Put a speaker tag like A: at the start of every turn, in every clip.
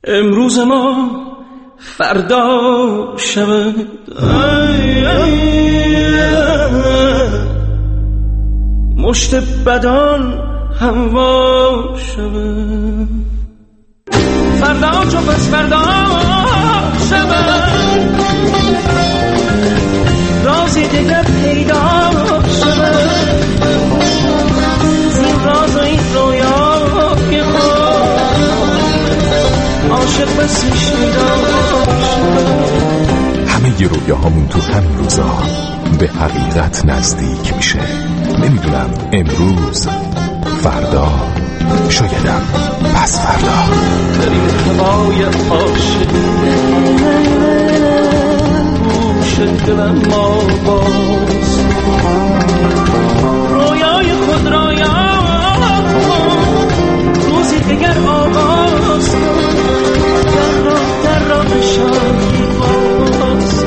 A: امروز ما فردا شود، مشت بدان هموا شود، فردا چو پس فردا شود، رازی دیگر پیدا شود، زین راز و این رویا که عاشق بسی شیدا شود.
B: همه ی رویاهامون تو همین روزا به حقیقت نزدیک میشه. نمیدونم امروز، فردا، شایدم پس فردا.
A: در این هوای عاشق گوش دلم ما باز، رویای خود را یاد روزی دیگر آغاز، در راه شادی باز.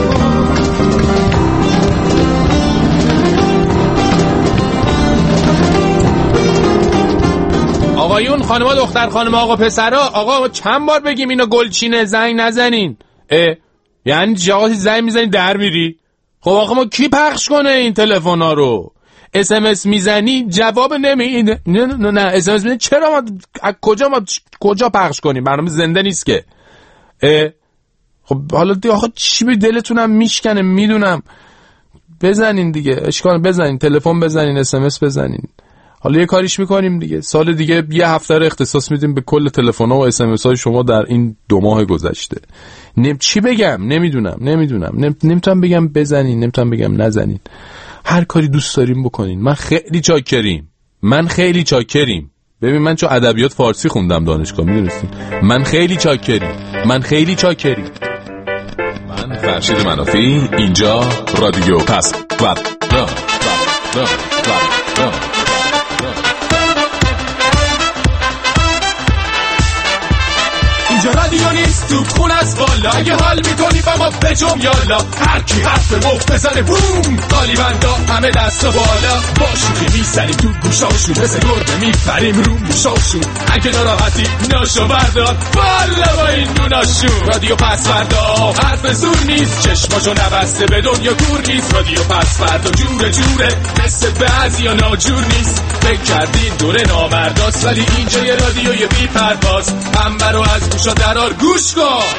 C: آقایون، خانما، دختر خانم، آقا پسرا، آقا چند بار بگیم اینو گلچینه زنگ نزنین؟ یعنی جاهاتی زنگ میزنی در میری؟ خب آقا ما کی پخش کنه این تلفنا رو؟ SMS میزنی جواب نمیده. نه SMS میزنی چرا ما کجا پخش کنیم؟ برنامه زنده نیست که. خب حالا آخه چی به دلتونم میشکنه میدونم. بزنین دیگه، اشکال بزنین، تلفن بزنین، SMS بزنین. حالا یه کاریش میکنیم دیگه. سال دیگه یه هفته رو اختصاص میدیم به کل تلفن‌ها و SMS های شما در این 2 ماه گذشته. چی بگم؟ نمیدونم. نمیتونم بگم بزنین، نمیتونم بگم نزنین. هر کاری دوست داریم بکنین. من خیلی چاکریم. ببین من چون ادبیات فارسی خوندم دانشگاه، میدونستین. من خیلی چاکریم. من فرشید منافی، اینجا رادیو پس فردا.
D: اینجا رادیو نیست تو خون از بالا، اگه حال میکنی با ما بجم یالا، هر کی حرف مفت بزنه بوم، قالیبندا همه دست و بالا، باشوخی میزنیم تو گوشاشون، مثل گربه میپریم رو موشاشون، اگه ناراحتی ناشو بردار والا با این دوناشون. رادیو پس فردا حرف زور نیست، چشماشو نبسته به دنیا کور نیست. رادیو پس فردا جوره مثل بعضیا ناجور نیست. فکر کردین دوره نامرداست، ولی اینجا یه رادیوی بی پرواز، انبرو از گوشا درار. گوش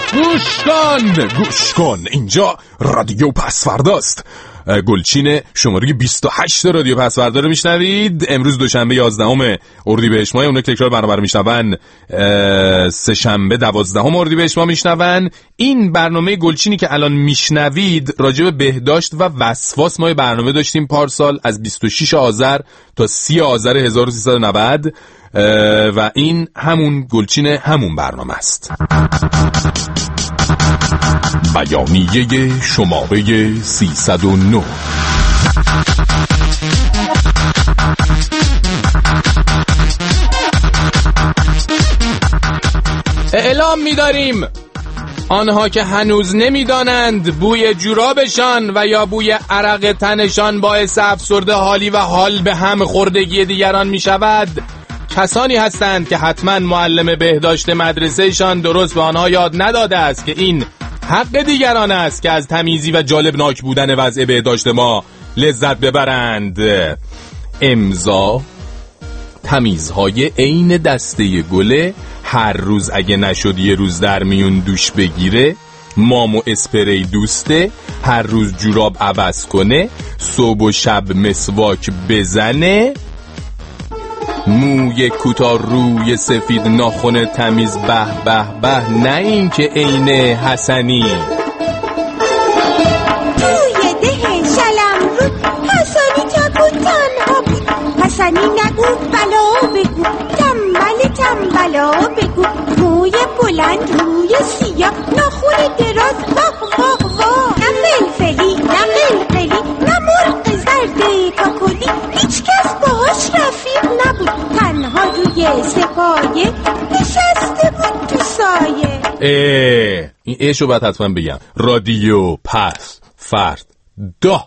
D: کن اینجا رادیو پس فرداست. گلچین شماره 28 رادیو پس فردا رو میشنوید. امروز دوشنبه 11 اردیبهشت ماه، اون تکرار برنامه رو میشنون سه شنبه 12 اردیبهشت ماه میشنون. این برنامه گلچینی که الان میشنوید راجع به بهداشت و وسواس ما برنامه داشتیم پارسال از 26 آذر تا 30 آذر 1390 و این همون گلچین همون برنامه است. بیانیه شماره 309.
C: اعلام می‌داریم آنها که هنوز نمی‌دانند بوی جورابشان و یا بوی عرق تنشان باعث افسرده حالی و حال به هم خوردگی دیگران می‌شود، کسانی هستند که حتما معلم بهداشت مدرسهشان درست به آنها یاد نداده است که این حق دیگران است که از تمیزی و جالب ناک بودن وضع بهداشت ما لذت ببرند. امضا تمیزهای عین دسته گله، هر روز اگه نشد یه روز در میون دوش بگیره، مام و اسپری دوسته، هر روز جوراب عوض کنه، صبح و شب مسواک بزنه، موی کوتاه روی سفید ناخن تمیز به به به، نه این که عین حسنی.
E: توی ده شلم رود حسنی تا بود تنها بود، حسنی نگو بلا بگو، تنبلا بگو، موی بلند روی سیاه، ناخن دراز واه واه واه، نه فلفلی نه قلقلی نه مرغ زرده کاکلی، هیچ کس باهاش رفیق نبود، تنها روی سپایه نشسته بود تو سایه.
C: این ایشو باید حتما بگم. رادیو پس فردا.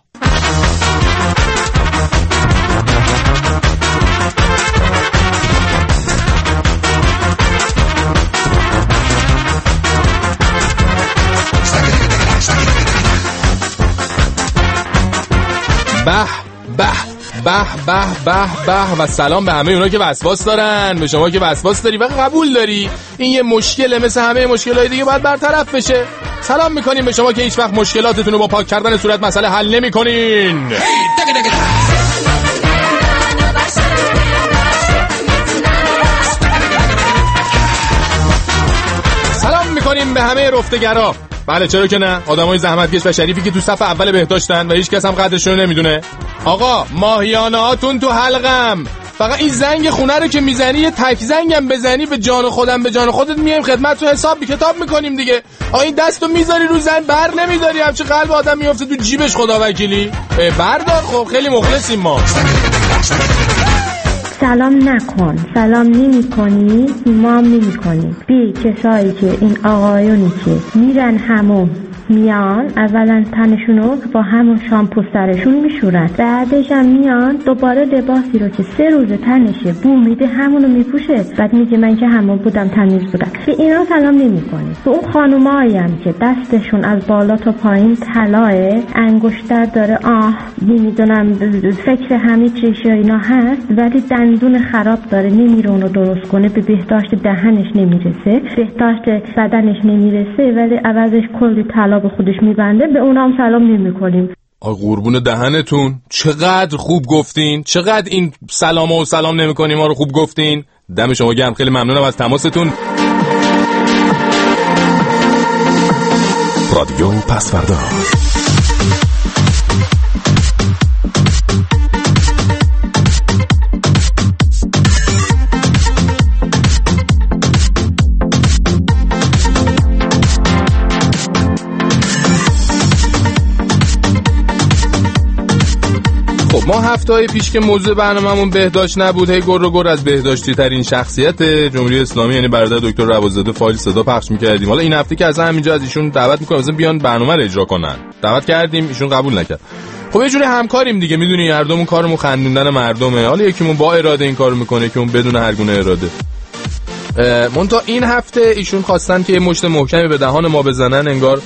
C: به و سلام به همه اونا که وسواس دارن، به شما که وسواس داری و قبول داری این یه مشکله، مثل همه مشکلات دیگه باید برطرف بشه. سلام میکنیم به شما که هیچ وقت مشکلاتتون رو با پاک کردن صورت مسئله حل نمی‌کنین. سلام میکنیم به همه رفتگرا. بله چرا که نه، آدمای زحمتکش و شریفی که تو صف اول بهداشتن و هیچ کس هم قدرشون رو نمیدونه. آقا ماهیانه هاتون تو حلقم، فقط این زنگ خونه رو که میزنی یه تک زنگم بزنی به جان خودم به جان خودت میایم خدمتتون حساب کتاب میکنیم دیگه. آقا این دستو میذاری رو زن بر نمیداری، همچه قلب آدم میفته تو جیبش خدا وکیلی. بردار خب، خیلی مخلصیم ما.
F: سلام نکن، سلام نمی کنی، ما هم نمی کنی. بی کسایی که این آقایونی که میرن همون میان اولا تنشونو با همون شامپو سرشون میشورن، بعدش هم میان دوباره لباسی رو که 3 روز تنشه بو میده همونو میپوشه، بعد میگه من که همون بودم تمیز بودم. به اینا سلام نمی کنی. به اون خانومایی هم که دستشون از بالا تا پایین طلاه، انگشتر داره، نمیدونم فکر همه چیز اینا هست، ولی دندون خراب داره نمیره اونو درست کنه، به بهداشت دهنش نمیرسه، بهداشت بدنش نمیرسه، ولی عوضش کلی طلا به خودش میبنده، به اونام سلام نمی‌کنیم.
C: قربون دهنتون، چقدر خوب گفتین، چقدر این سلام نمی‌کنیم ما رو خوب گفتین. دم شما گرم، خیلی ممنونم از تماستون.
B: رادیو پسوردا.
C: ما هفته‌های پیش که موضوع برنامه‌مون بهداشت نبود، هی گر از بهداشتی ترین شخصیت جمهوری اسلامی یعنی برادر دکتر روازاده فایل صدا پخش می‌کردیم. حالا این هفته که از همینجا از ایشون دعوت می‌کنم مثلا بیان برنامه رو اجرا کنن. دعوت کردیم، ایشون قبول نکرد. خب یه جوری همکاریم دیگه، میدونی هر دومون کارمون خندوندن مردمه. حالا یکیمون با اراده این کارو می‌کنه، یکیمون بدون هر گونه اراده. منتها این هفته ایشون خواستن که یه مشت محکمی به دهان ما بزنن، انگار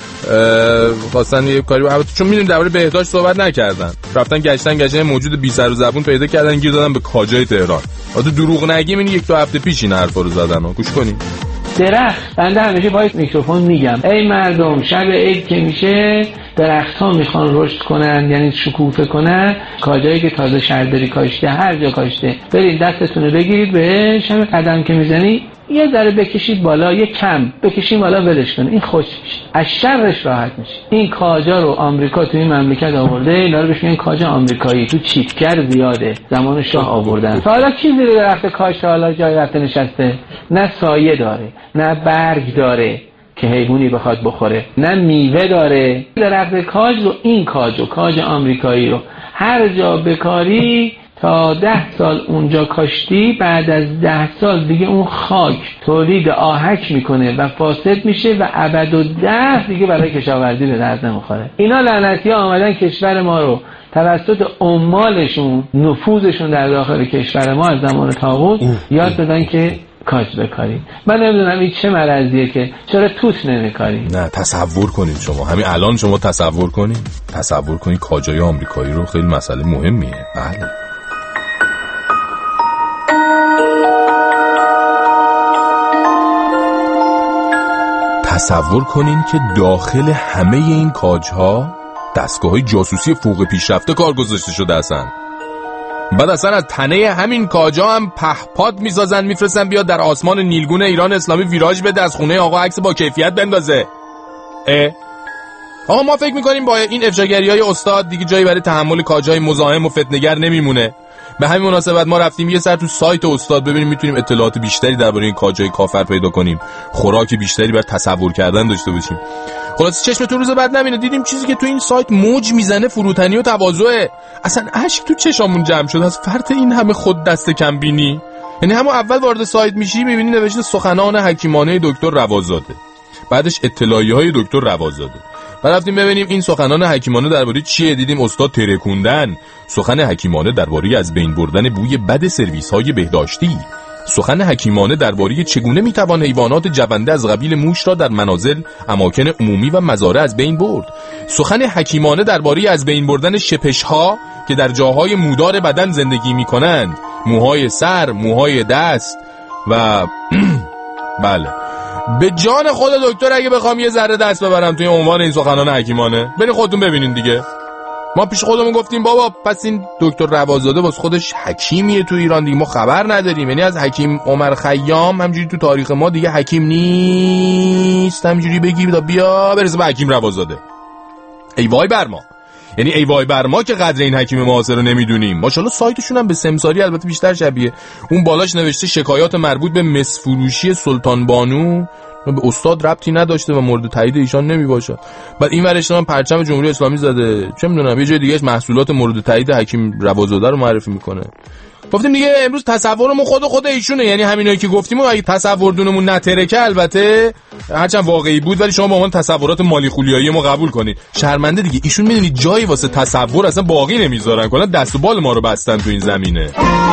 C: خواستن یه کاری چون میدونیم درباره بهداشت صحبت نکردن، رفتن گشتن موجود بی سر و زبون پیدا کردن، گیر دادن به کاجای تهران. البته دروغ نگیم این 1-2 هفته پیش این حرفا رو زدن. گوش کنیم.
G: درخت، بنده همیشه با میکروفون میگم ای مردم، شب عید که میشه درخت‌ها میخوان رشد کنن، یعنی شکوفه کنن، کاجایی که تازه شهرداری کاشته، هر جا کاشته، برید دستتون رو بگیرید بهش، همه قدم که میزنی یه ذره بکشید بالا، یه کم بکشید بالا، ولش کن، این خوش میشه، از شرش راحت میشه. این کاجا رو آمریکا تو این مملکت آورده، اینا رو بهش میگن کاج آمریکایی، تو چیتگر زیاده، زمان شاه آوردن. حالا کی زیر درخت کاج حالا جای رفته نشسته؟ نه سایه داره، نه برگ داره که حیوانی بخواد بخوره، نه میوه داره. درخت کاج رو، این کاج آمریکایی رو هر جا بکاری تا 10 سال اونجا کاشتی، بعد از 10 سال دیگه اون خاک تولید آهک میکنه و فاسد میشه و ابدالدهر دیگه برای کشاورزی به درد نمیخوره. اینا لعنتی ها آمدن کشور ما رو توسط عمالشون، نفوذشون در داخل کشور ما از زمان طاغوت یاد دادن که کاج بکاری. من نمیدونم این چه مرضیه که چرا توت نمیکاری.
C: نه تصور کنید شما، همین الان شما تصور کنید کاجای آمریکایی رو، خیلی مسئله مهمیه. بله تصور کنین که داخل همه این کاجها دستگاه‌های جاسوسی فوق پیشرفته کار گذاشته شده اصلا. بعد اصلا از تنه همین کاجا هم پهپاد میسازن میفرستن بیاد در آسمان نیلگون ایران اسلامی ویراژ بده، از خونه آقا عکس با کیفیت بندازه. آقا ما فکر میکنیم با این افشاگری‌های استاد دیگه جایی برای تحمل کاجای مزاحم و فتنه‌گر نمیمونه. به همین مناسبت ما رفتیم یه سر تو سایت استاد ببینیم میتونیم اطلاعات بیشتری درباره این کاجای کافر پیدا کنیم، خوراک بیشتری برای تصور کردن داشته باشیم. خلاص چشمتون روز بعد نبینه، دیدیم چیزی که تو این سایت موج میزنه فروتنی و تواضعه. اصلا اشک تو چشامون جمع شد از فرط این همه خود دست کم بینی. یعنی همون اول وارد سایت میشی میبینی نوشته سخنان حکیمانه دکتر روازاده، بعدش اطلاعیه‌های دکتر روازاده. بعد رفتیم ببینیم این سخنان حکیمانه درباره چیه، دیدیم استاد ترکوندن، سخن حکیمانه درباره از بین بردن بوی بد سرویس‌های بهداشتی، سخن حکیمانه درباره چگونه میتوان حیوانات جونده از قبیل موش را در منازل، اماکن عمومی و مزارع از بین برد، سخن حکیمانه درباره از بین بردن شپش‌ها که در جاهای مودار بدن زندگی میکنند، موهای سر، موهای دست و بله به جان خود دکتر اگه بخوام یه ذره دست ببرم توی عنوان این سخنان حکیمانه، برین خودتون ببینین دیگه. ما پیش خودمون گفتیم بابا پس این دکتر روازاده واسه خودش حکیمیه تو ایران دیگه، ما خبر نداریم. یعنی از حکیم عمر خیام همجوری تو تاریخ ما دیگه حکیم نیست، همجوری بگی بیا برسه به حکیم روازاده. ای وای بر ما، یعنی ای وای بر ما که قدر این حکیم معاصر رو نمیدونیم. ماشاءالله سایتشون هم به سمساری البته بیشتر شبیه. اون بالاش نوشته شکایات مربوط به مسفروشی سلطان بانو، به استاد ربطی نداشته و مورد تایید ایشان نمیباشد. بعد این ورش هم پرچم جمهوری اسلامی زده، چه میدونم یه جای دیگهش محصولات مورد تایید حکیم روازاده رو معرفی میکنه. گفتیم دیگه امروز تصورمون خود ایشونه، یعنی همینایی که گفتیم اگه تصوردونمون نترکه البته هرچند واقعی بود ولی شما با اون تصورات مالی خولیایی ما قبول کنید. شرمنده دیگه ایشون میدونید جایی واسه تصور اصلا باقی نمیذارن، کلا دست و بال ما رو بستن تو این زمینه.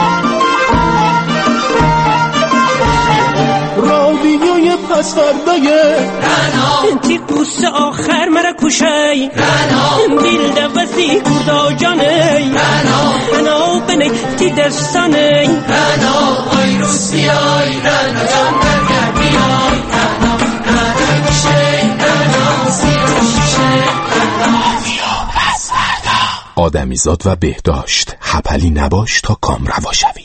A: رادیوی پس فردای انتی قوس آخر مرا کشای بیل دوستی کردا جانی انا بنی تی دستانی آی روسیای جان برگر بیای کشای
B: آدمیزاد و بهداشت، حپلی نباش تا کام روا شوی.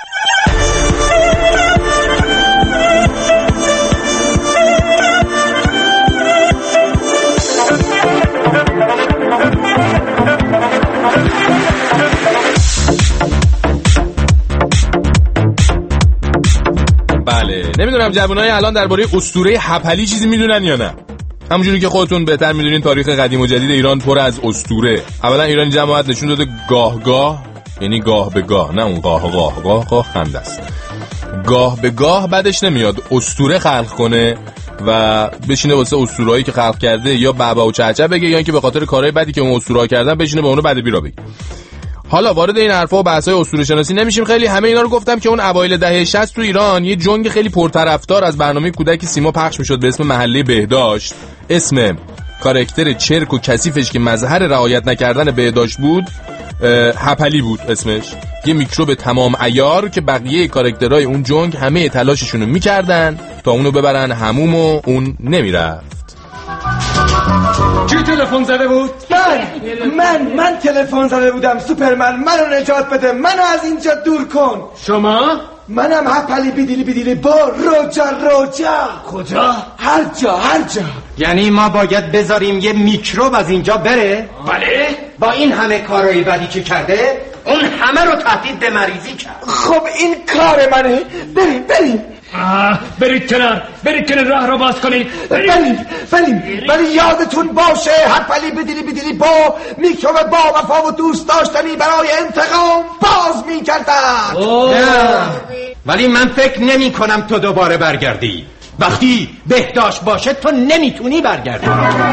C: بله نمیدونم جوانای الان درباره اسطوره حپلی چیزی میدونن یا نه. همونجوری که خودتون بهتر میدونین تاریخ قدیم و جدید ایران پر از اسطوره. اولا ایران جماعت نشون داده گاه یعنی گاه به گاه، نه اون گاه خنده است. گاه به گاه بعدش نمیاد اسطوره خلق کنه و بشینه واسه اسطورهایی که خلق کرده یا بابا و چهچه بگه یا اینکه به خاطر کارهای بدی که اون اسطوره‌ها کردن بشینه به اونو بد بیرا بگه. حالا وارد این حرفا و بحث‌های اسطوره شناسی نمیشیم. خیلی همه اینا رو گفتم که اون اوایل دهه 60 تو ایران یه جنگ خیلی پرطرفدار از برنامه کودک سیما پخش میشد به اسم محله بهداشت. اسم کاراکتر چرک و کثیفش که مظهر رعایت نکردن بهداشت بود حپلی بود اسمش. یه میکروب تمام عیار که بقیه کاراکترهای اون جنگ همه تلاششون رو میکردن تا اونو ببرن حموم و اون نمیرفت.
H: کی تلفن زده بود؟
I: من تلفن زده بودم. سوپرمن منو نجات بده، منو از اینجا دور کن.
H: شما؟
I: منم حپلی بیدیلی با روجا.
H: کجا؟
I: هر جا.
H: یعنی ما باید بذاریم یه میکروب از اینجا بره؟ بله. با این همه کارهای بدی که کرده اون همه رو تهدید به مریضی کرد.
I: خب این کار منه. بریم.
H: برید کنار راه رو باز کنید.
I: بریم. ولی یادتون باشه حپلی بیدیلی با میکروب با وفا و دوست داشتنی برای انتقام باز میکردن.
H: ولی من فکر نمی کنم تو دوباره برگردی. وقتی بهداشت باشه تو نمیتونی برگردی.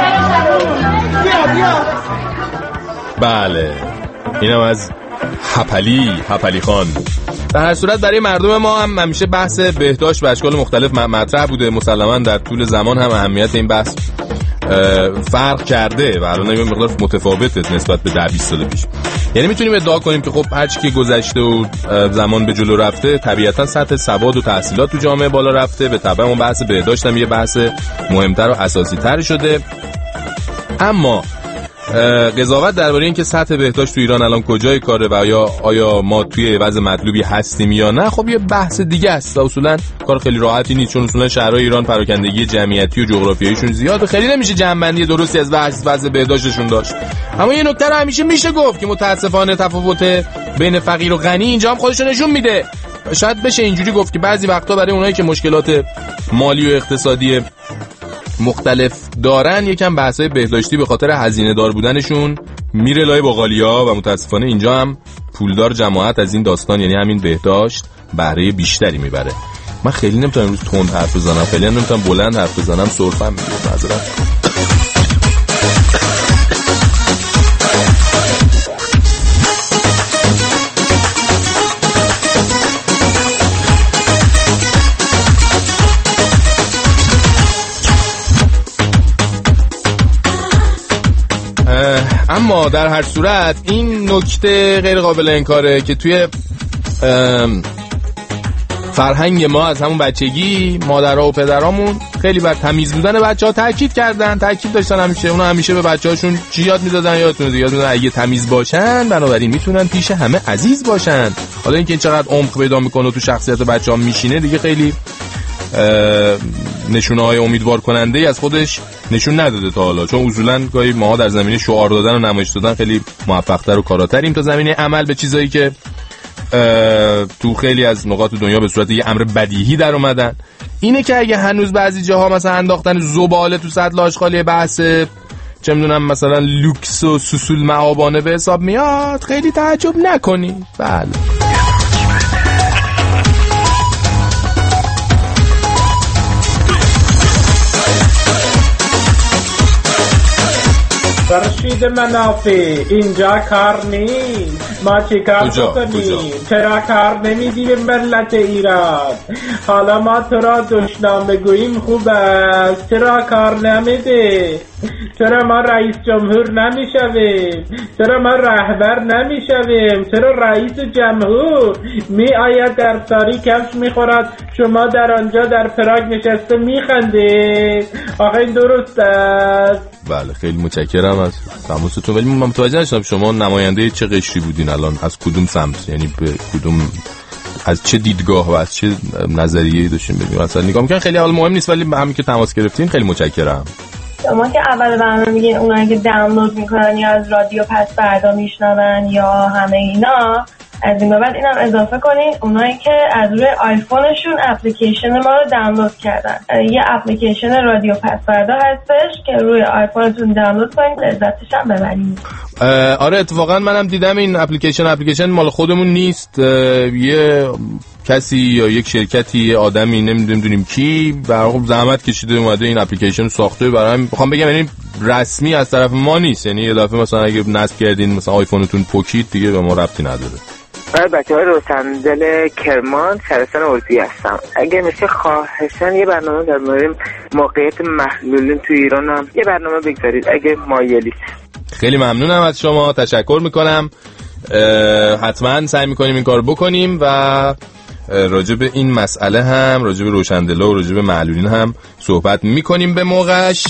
I: بیا.
C: بله اینم از حپلی خان. در هر صورت برای مردم ما هم همیشه بحث بهداشت به اشکال مختلف مطرح بوده. مسلماً در طول زمان هم اهمیت این بحث فرق کرده و الان یه مقدار متفاوته نسبت به 10-20 سال پیش. یعنی میتونیم ادعا کنیم که خب هر چی که گذشته و زمان به جلو رفته طبیعتاً سطح سواد و تحصیلات تو جامعه بالا رفته، به تبع اون بحث بهداشت هم یه بحث مهمتر و اساسی تر شده. اما قضاوت درباره این که سطح بهداشت تو ایران الان کجای کاره و آیا ما توی وضع مطلوبی هستیم یا نه، خب یه بحث دیگه است و اصولا کار خیلی راحتی نیست، چون اصولا شهرهای ایران پراکندگی جمعیتی و جغرافیاییشون زیاده، خیلی نمیشه جمع‌بندی درستی از وضع بهداشتشون داشت. اما یه نکته رو همیشه میشه گفت که متاسفانه تفاوت بین فقیر و غنی اینجا هم خودش نشون میده. شاید بشه اینجوری گفت که بعضی وقتا برای اونایی که مشکلات مالی و اقتصادی مختلف دارن یکم بحثای بهداشتی به خاطر هزینه دار بودنشون میره لای باقالیا و متاسفانه اینجا هم پولدار جماعت از این داستان یعنی همین بهداشت بهره بیشتری میبره. من خیلی نمیتونم امروز تند حرف بزنم، خیلی نمیتونم بلند حرف بزنم، سرفم میگیره، معذرت. اما در هر صورت این نکته غیر قابل انکاره که توی فرهنگ ما از همون بچگی مادرها و پدرامون خیلی بر تمیز بودن بچه‌ها تاکید داشتن همیشه. اونا همیشه به بچه‌هاشون چی یاد میدادن؟ یاد میدادن اگه تمیز باشن بنابراین میتونن پیش همه عزیز باشن. حالا اینکه این چقدر عمق پیدا میکنه و تو شخصیت بچه‌ها میشینه دیگه خیلی نشونه‌های امیدوار کننده ای از خودش نشون نداده تا حالا، چون اصولاً گاهی ماها در زمینه شعار دادن و نمایش دادن خیلی موفق‌تر و کاراتریم تا زمینه عمل به چیزایی که تو خیلی از نقاط دنیا به صورت یه امر بدیهی در اومدن. اینه که اگه هنوز بعضی جاها مثلا انداختن زباله تو سطل آشغالی بحث چه میدونم مثلا لوکس و سوسول معابانه به حساب میاد، خیلی تعجب نکنی. بله
J: فرشید منافع اینجا کار نیست، ما چی کار بکنیم؟ چرا کار نمیدی به ملت ایران؟ حالا ما تو را دشنام بگوییم خوب است، چرا کار نمیده؟ چرا ما رئیس جمهور نمیشویم؟ چرا ما رهبر نمیشویم؟ چرا رئیس جمهور می آید در ساری کفش میخورد، شما در آنجا در پراگ نشسته میخندید؟ آخه این درست است؟
C: بله خیلی متشکرم از تماستون، ولی من متوجه نشدم شما نماینده چه قشری بودین الان؟ از کدوم سمت؟ یعنی به کدوم، از چه دیدگاه و از چه نظریه‌ای داشتین ببینید؟ مثلا نگاه می‌کنن خیلی حال مهم نیست، ولی همین که تماس گرفتین خیلی متشکرم.
F: شما که اول برنامه میگین اونایی که دانلود میکنن یا از رادیو پس فردا میشنون یا همه اینا، از این به بعد اینم اضافه کنین اونایی که از روی آیفونشون اپلیکیشن ما رو دانلود کردن. یه اپلیکیشن رادیو پس فردا هستش که روی آیفونتون دانلود کنین، لذتش هم ببرید.
C: آره اتفاقا منم دیدم این اپلیکیشن مال خودمون نیست، یه کسی یا یک شرکتی، یه آدمی نمیدونیم کی برام زحمت کشیده اومده این اپلیکیشن رو ساخته برام. میخوام بگم یعنی رسمی از طرف ما نیست، یعنی یه دفعه مثلا اگه نصب کردین مثلا آیفونتون پوکید دیگه به ما ربطی نداره.
K: بچه‌های روشندل کرمان شهرستان اردی هستم. اگه میشه خواهشاً یه برنامه در مورد موقعیت محلولین تو ایران هم یه برنامه بگذارید اگه مایلید.
C: خیلی ممنونم از شما، تشکر میکنم. حتما سعی میکنیم این کار بکنیم و راجع به این مسئله هم، راجع به روشندلا و راجع به معلولین هم صحبت میکنیم به موقعش.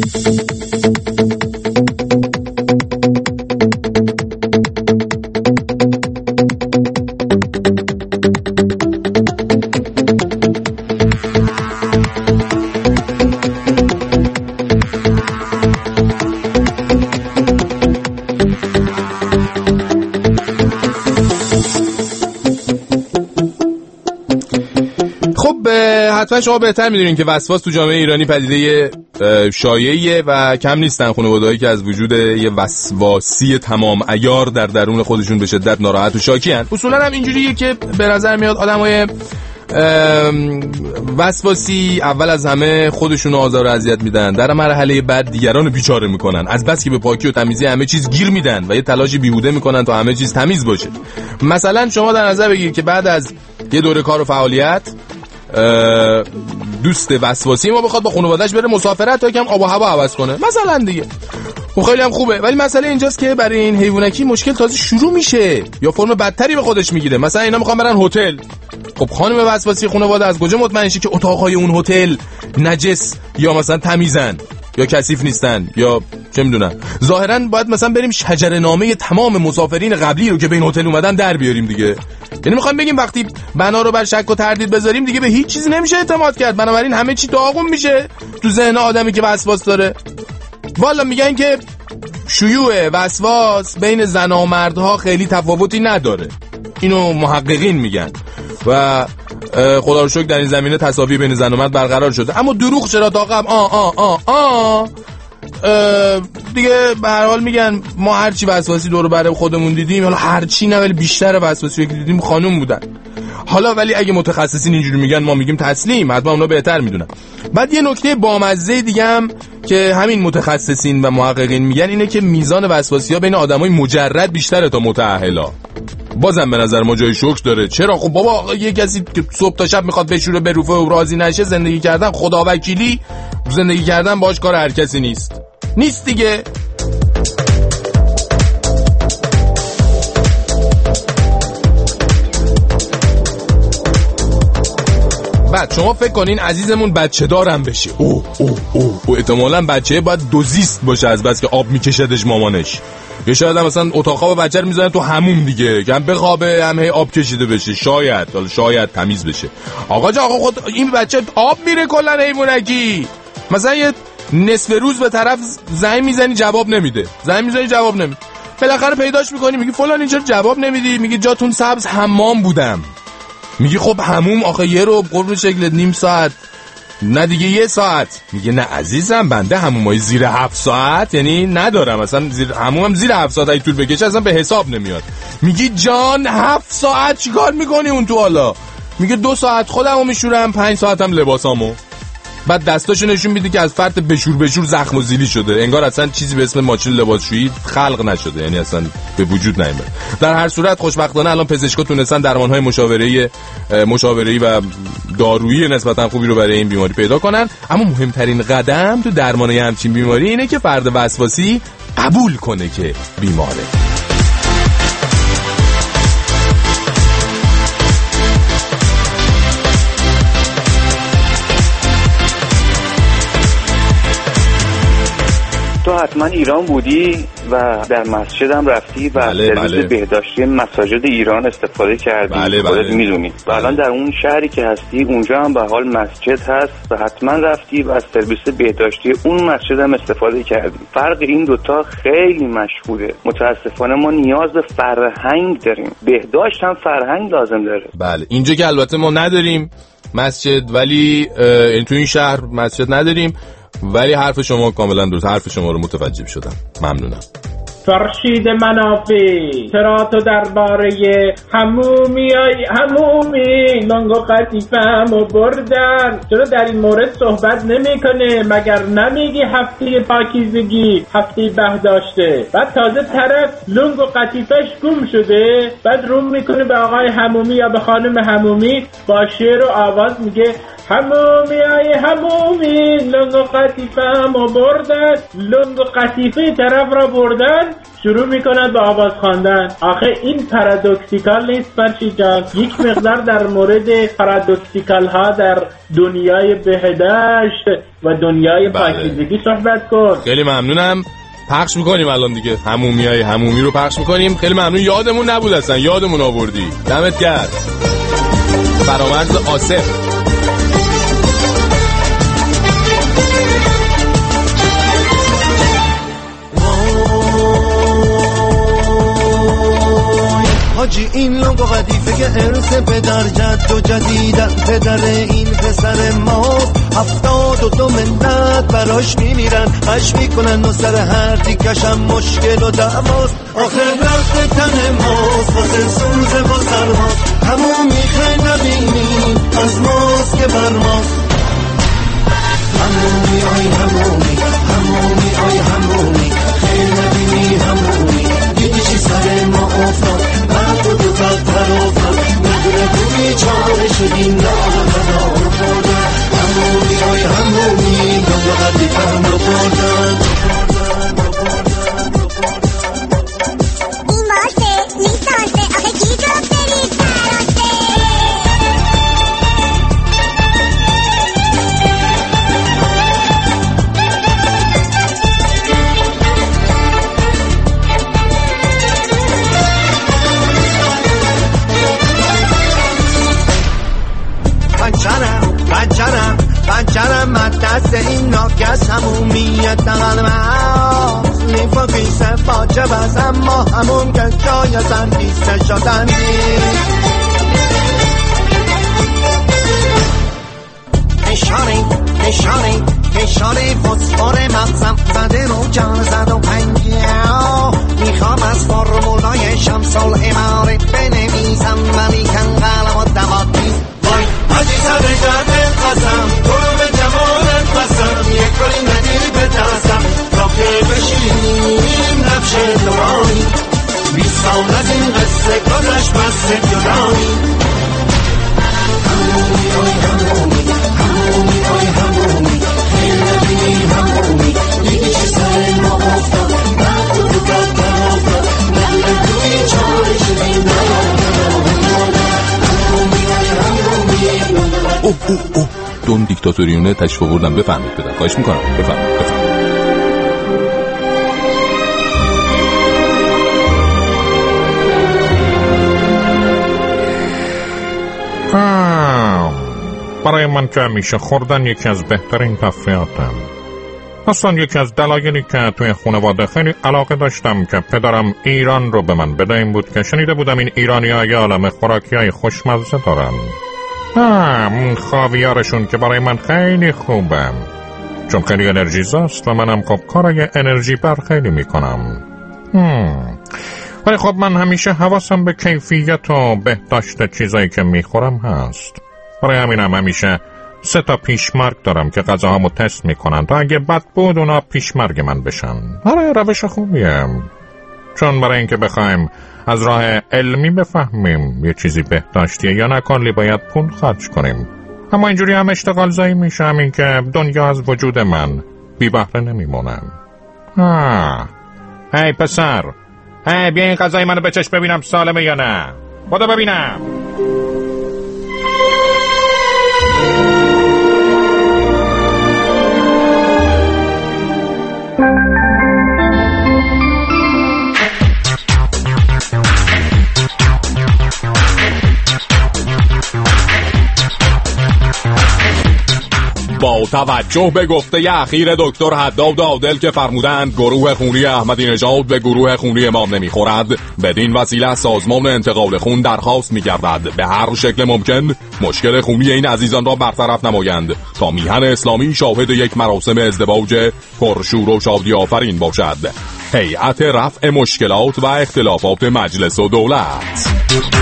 C: حتما شما بهتر میدونین که وسواس تو جامعه ایرانی پدیده شایعیه و کم نیستن خانواده‌هایی که از وجود یه وسواسی تمام عیار در درون خودشون به شدت ناراحت و شاکی هستن. اصولا هم اینجوریه که به نظر میاد آدمای وسواسی اول از همه خودشون آزار و اذیت میدن، در مرحله بعد دیگران رو بیچاره میکنن، از بس که به پاکی و تمیزی همه چیز گیر میدن و یه تلاش بیهوده میکنن تا همه چیز تمیز باشه. مثلا شما در نظر بگیر که بعد از یه دوره کار و فعالیت دوست وسواسی ما بخواد با خانواده‌اش بره مسافرت تا یکم آب و هوا عوض کنه مثلا دیگه، خب خیلی هم خوبه، ولی مسئله اینجاست که برای این حیوانکی مشکل تازه شروع میشه یا فرم بدتری به خودش میگیره. مثلا اینا میخوان برن هتل، خب خانم وسواسی خانواده از کجا مطمئن شه که اتاقهای اون هتل نجس یا مثلا تمیزن یا کثیف نیستن یا چه میدونم؟ ظاهرا باید مثلا بریم شجره‌نامه تمام مسافرین قبلی رو که به این هتل اومدن در بیاریم دیگه. یعنی میخوام بگیم وقتی بنا رو بر شک و تردید بذاریم دیگه به هیچ چیزی نمیشه اعتماد کرد، بنابراین همه چی داغون میشه تو ذهن آدمی که وسواس داره. والا میگن که شیوع وسواس بین زن و مردها خیلی تفاوتی نداره، اینو محققین میگن و خدا رو شکر در این زمینه تساوی بین زن و مرد برقرار شده. اما دروغ چرا تا قبل دیگه به هر حال میگن ما هرچی وسواسی دور بر خودمون دیدیم، حالا هرچی نه ولی بیشتر وسواسی که دیدیم خانم بودن. حالا ولی اگه متخصصین اینجوری میگن ما میگیم تسلیم، حتما اونا بهتر میدونن. بعد یه نکته بامزه دیگه هم که همین متخصصین و محققین میگن اینه که میزان وسواسی‌ها بین آدمای مجرد بیشتره تا متأهلا. بازم به نظر ما جای شکر داره. چرا؟ خب بابا یه کسی که صبح تا شب میخواد بشوره به روفه و راضی نشه، زندگی کردن خداوکیلی زندگی کردن باش کار هر کسی نیست دیگه. بعد شما فکر کنین عزیزمون بچه دارم بشه، اوه احتمالاً بچه باید دوزیست باشه از بس که آب میکشدش مامانش، یا شاید هم مثلا اتاق خواب بچه رو میذارن تو هموم دیگه که هم بخوابه هم هی آب کشیده بشه، شاید تمیز بشه. آقا خود این بچه آب میره کلا حیوانکی، مثلا یه نصف روز به طرف زنگ میزنی جواب نمیده، بالاخره پیداش میکنی میگی فلان اینجا جواب نمیدی، میگی جاتون سبز حمام بودم، میگی خب حموم آخه یه رو قرب شکلت نیم ساعت، نه دیگه 1 ساعت، میگه نه عزیزم بنده حمومای زیر 7 ساعت یعنی ندارم، اصلا حمومم زیر 7 ساعت اگه طول بکشه اصلا به حساب نمیاد. میگی جان 7 ساعت چیکار میکنی اون تو حالا؟ میگه 2 ساعت خودمو میشورم 5 ساعتم لباسامو. بعد دستاشو نشون میده که از فرط بشور زخم و زیلی شده، انگار اصلا چیزی به اسم ماشین لباسشویی خلق نشده، یعنی اصلا به وجود نیامده. در هر صورت خوشبختانه الان پزشکا تونستن درمانهای مشاوره‌ای و دارویی نسبتا خوبی رو برای این بیماری پیدا کنن، اما مهمترین قدم تو درمان همچین بیماری اینه که فرد وسواسی قبول کنه که بیماره.
K: تو حتما ایران بودی و در مسجد هم رفتی و سرویس بهداشتی مساجد ایران استفاده کردی، خودت میدونی و الان در اون شهری که هستی اونجا هم به حال مسجد هست و حتما رفتی و از سرویس بهداشتی اون مسجد هم استفاده کردی. فرق این دوتا خیلی مشهوده. متاسفانه ما نیاز به فرهنگ داریم، بهداشت هم فرهنگ لازم داره.
C: بله اینجا که البته ما نداریم مسجد، ولی تو این شهر مسجد نداریم، ولی حرف شما کاملا درست، حرف شما رو متوجه شدم، ممنونم.
J: فرشید منافی چرا تو درباره حمومی نانگو قطیفه‌مو بردن چرا در این مورد صحبت نمیکنه؟ مگر نمیگی هفته پاکیزگی هفته بهداشته؟ بعد تازه طرف لنگ و قطیفش گم شده، بعد روم میکنه به آقای حمومی یا به خانم حمومی با شعر و آواز میگه حمومی لنگ و قطیفه‌مو بردن، لنگ و قطیفه طرف را بردن، شروع میکند به آواز خواندن. آخه این پارادوکسیکال نیست فرشید جان؟ یک مقدار در مورد پارادوکسیکال ها در دنیای بهداشت و دنیای پاکیزگی صحبت کن.
C: خیلی ممنونم، پخش میکنیم الان دیگه، حمومی رو پخش میکنیم. خیلی ممنون، یادمون نبود اصلا، یادمون آوردی، دمت گرم. فرامرز آصف.
L: حاجی این لنگ و قدیفه که ارث پدر جد و جدیدن، پدر این پسر ماست، 72 ملت براش میمیرن، اش میکنن و سر هر دیگشم مشکل و دعواست. آخر رفت تن ماست واسه سوز با سرماست، همون میخوای نبینی از ماست که بر ماست. همومی آی همومی آی همومی، خیلی نبینی همومی، دیدی چی سر ما افتاد، بعد تو در افتاد، ندونه بودی چاره شدیم نار بردن. همومی آی همومی دنیا قدی فرم رو بردن.
E: ایماسه لیسانسه آخه کی جاب داری فرانسه؟
L: بچرم دست این ناکس همومیت دقل ماست، لیفا بیسه باجه بز اما همون که جای زن بیسته شدن اشاره فسفور مغزم زده رو جان زد و پنگیا، میخوام از فرمولای شمس الاماره بنویسم ولی کن قلم و دوات نیست. وای حاجی سر جده قسم تو رو به جوانت بسم، یک کاری ندیری به دستم تا که بشینیم نفش دورانی، 20 سال از این قصه گذشت بس جدانی. همومی آی همومی آی همومی، خیلی نبینی همومی، دیگه چی سر ما افتاد، بعد تو در افتاد، ندونه توی چاره شدیم همومی آی همومی.
B: تون دیکتاتوریونه تشریف آوردم. بفرمایید بدم. خواهش میکنم. بفرمایید.
M: برای من که همیشه خوردن یکی از بهترین تفریحاتم. اصلا یکی از دلایلی که توی خانواده خیلی علاقه داشتم که پدرم ایران رو به من بده این بود که شنیده بودم این ایرانی‌ها یه عالمه خوراکی‌های خوشمزه دارن. خاویارشون که برای من خیلی خوبه، چون خیلی انرژیزاست و منم خب کارای انرژی بر خیلی میکنم. ولی خب من همیشه حواسم به کیفیت و بهداشت چیزایی که میخورم هست. برای همینم همیشه 3 پیشمرگ دارم که غذاهامو تست میکنن تا اگه بد بود اونا پیشمرگ من بشن. آره روش خوبیه، چون برای اینکه بخوایم از راه علمی بفهمیم یه چیزی بهداشتیه یا نه کلی باید پول خرج کنیم. اما اینجوری هم اشتغال زایی میشم این که دنیا از وجود من بی بهره نمیمونم. هی پسر، بیا این غذای منو بچش ببینم سالمه یا نه. بودو ببینم.
B: با توجه به گفته اخیر دکتر حداد عادل که فرمودند گروه خونی احمدی نژاد به گروه خونی امام نمیخورد، بدین وسیله سازمان انتقال خون درخواست می‌گردد به هر شکل ممکن مشکل خونی این عزیزان را برطرف نمایند تا میهن اسلامی شاهد یک مراسم ازدواج پرشور و شادی آفرین باشد. هیئت رفع مشکلات و اختلافات مجلس و دولت.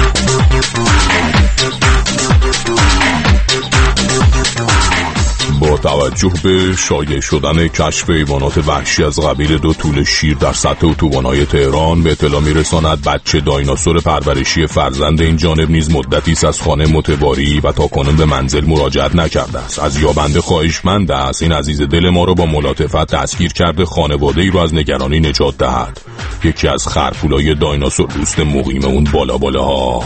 B: با توجه به شایع شدن کشف حیوانات وحشی از قبیل 2 توله شیر در سطح اتوبان‌های تهران، به اطلاع می‌رساند بچه دایناسور پرورشی فرزند این جانب نیز مدتی است از خانه متواری و تاکنون به منزل مراجعت نکرده است. از یابنده خواهشمند است این عزیز دل ما را با ملاطفت دستگیر کرده خانواده‌ای را از نگرانی نجات دهد. یکی از خرپولای دایناسور دوست مقیم اون بالاها.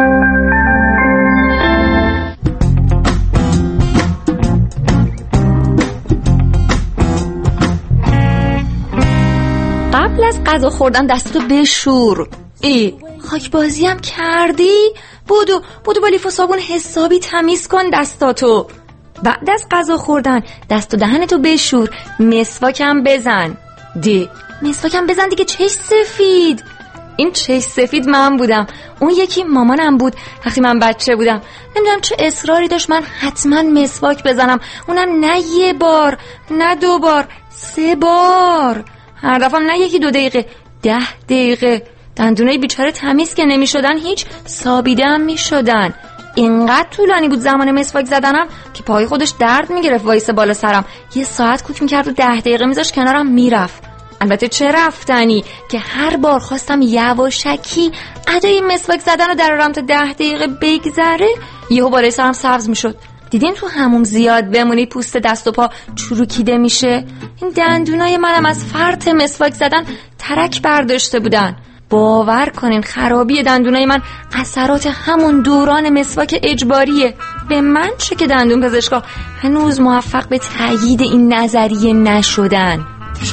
N: قبل از غذا خوردن دستتو بشور. خاک بازی هم کردی؟ بودو با لیف و صابون حسابی تمیز کن دستاتو. بعد از غذا خوردن دست و دهنتو بشور. مسواکم بزن. مسواکم بزن دیگه. چش سفید. این چش سفید من بودم. اون یکی مامانم بود وقتی من بچه بودم. نمیدونم چه اصراری داشت من حتما مسواک بزنم. اونم نه 1 بار، نه 2 بار، 3 بار. هر دفعه نه 1-2 دقیقه، 10 دقیقه. دندونای بیچاره تمیز که نمیشدن هیچ، سابیده هم میشدن. اینقدر طولانی بود زمان مسواک زدنم که پای خودش درد میگرفت وایس بالا سرم. 1 ساعت کوک میکرد و 10 دقیقه میذاش کنارم میرفت. البته چه رفتنی که هر بار خواستم یواشکی ادای مسواک زدن رو درارم تا 10 دقیقه بگذره، یهو بالای سرم سبز میشد. دیدین تو حموم زیاد بمونید پوست دست و پا چروکیده میشه؟ این دندونای منم از فرط مسواک زدن ترک برداشته بودن. باور کنین خرابی دندونای من اثرات همون دوران مسواک اجباریه. به من چه که دندون پزشکا هنوز موفق به تایید این نظریه نشدن.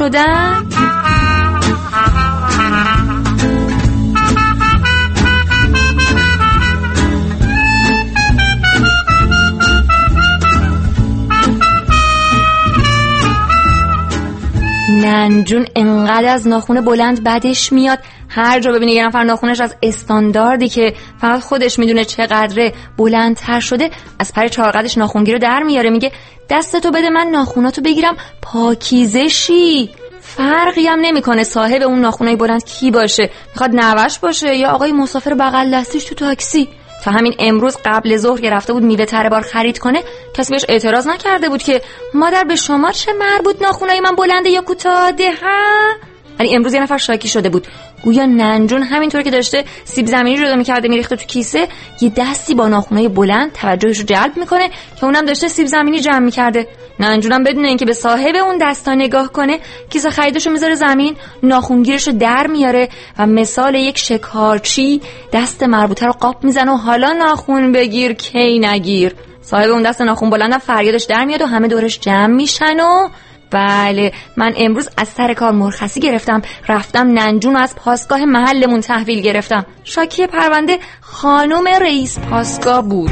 N: ننجون انقدر از ناخون بلند بدش میاد، هر جا ببینه یه نفر ناخونش از استانداردی که فقط خودش میدونه چقدره بلندتر شده، از پر چارقدش ناخونگیر رو در میاره، میگه دستتو بده من ناخوناتو بگیرم پاکیزه شی. فرقی هم نمیکنه صاحب اون ناخونای بلند کی باشه، میخواد نوش باشه یا آقای مسافر بغل دستیش تو تاکسی. تا همین امروز قبل ظهر که رفته بود میوه تره بار خرید کنه، کسی بهش اعتراض نکرده بود که مادر به شما چه مربوط ناخونای من بلنده یا کوتاهه ها؟ ولی امروز یه نفر شاکی شده بود، گویا ننجون همینطور که داشته سیب زمینی جدا می‌کرده میریخته تو کیسه، یه دستی با ناخونای بلند توجهش رو جلب میکنه که اونم داشته سیب زمینی جمع می‌کرده. ننجونم بدون اینکه به صاحب اون دستا نگاه کنه، کیسه خریدشو میذاره زمین، ناخونگیرشو در میاره و مثال یک شکارچی دست مربوطه رو قاپ میزنه و حالا ناخون بگیر کی نگیر. صاحب اون دست ناخن بلندم فریادش در میاد و همه دورش جمع میشن و بله، من امروز از سر کار مرخصی گرفتم، رفتم ننجون از پاسگاه محلمون تحویل گرفتم. شاکی پرونده خانم رئیس پاسگاه بود.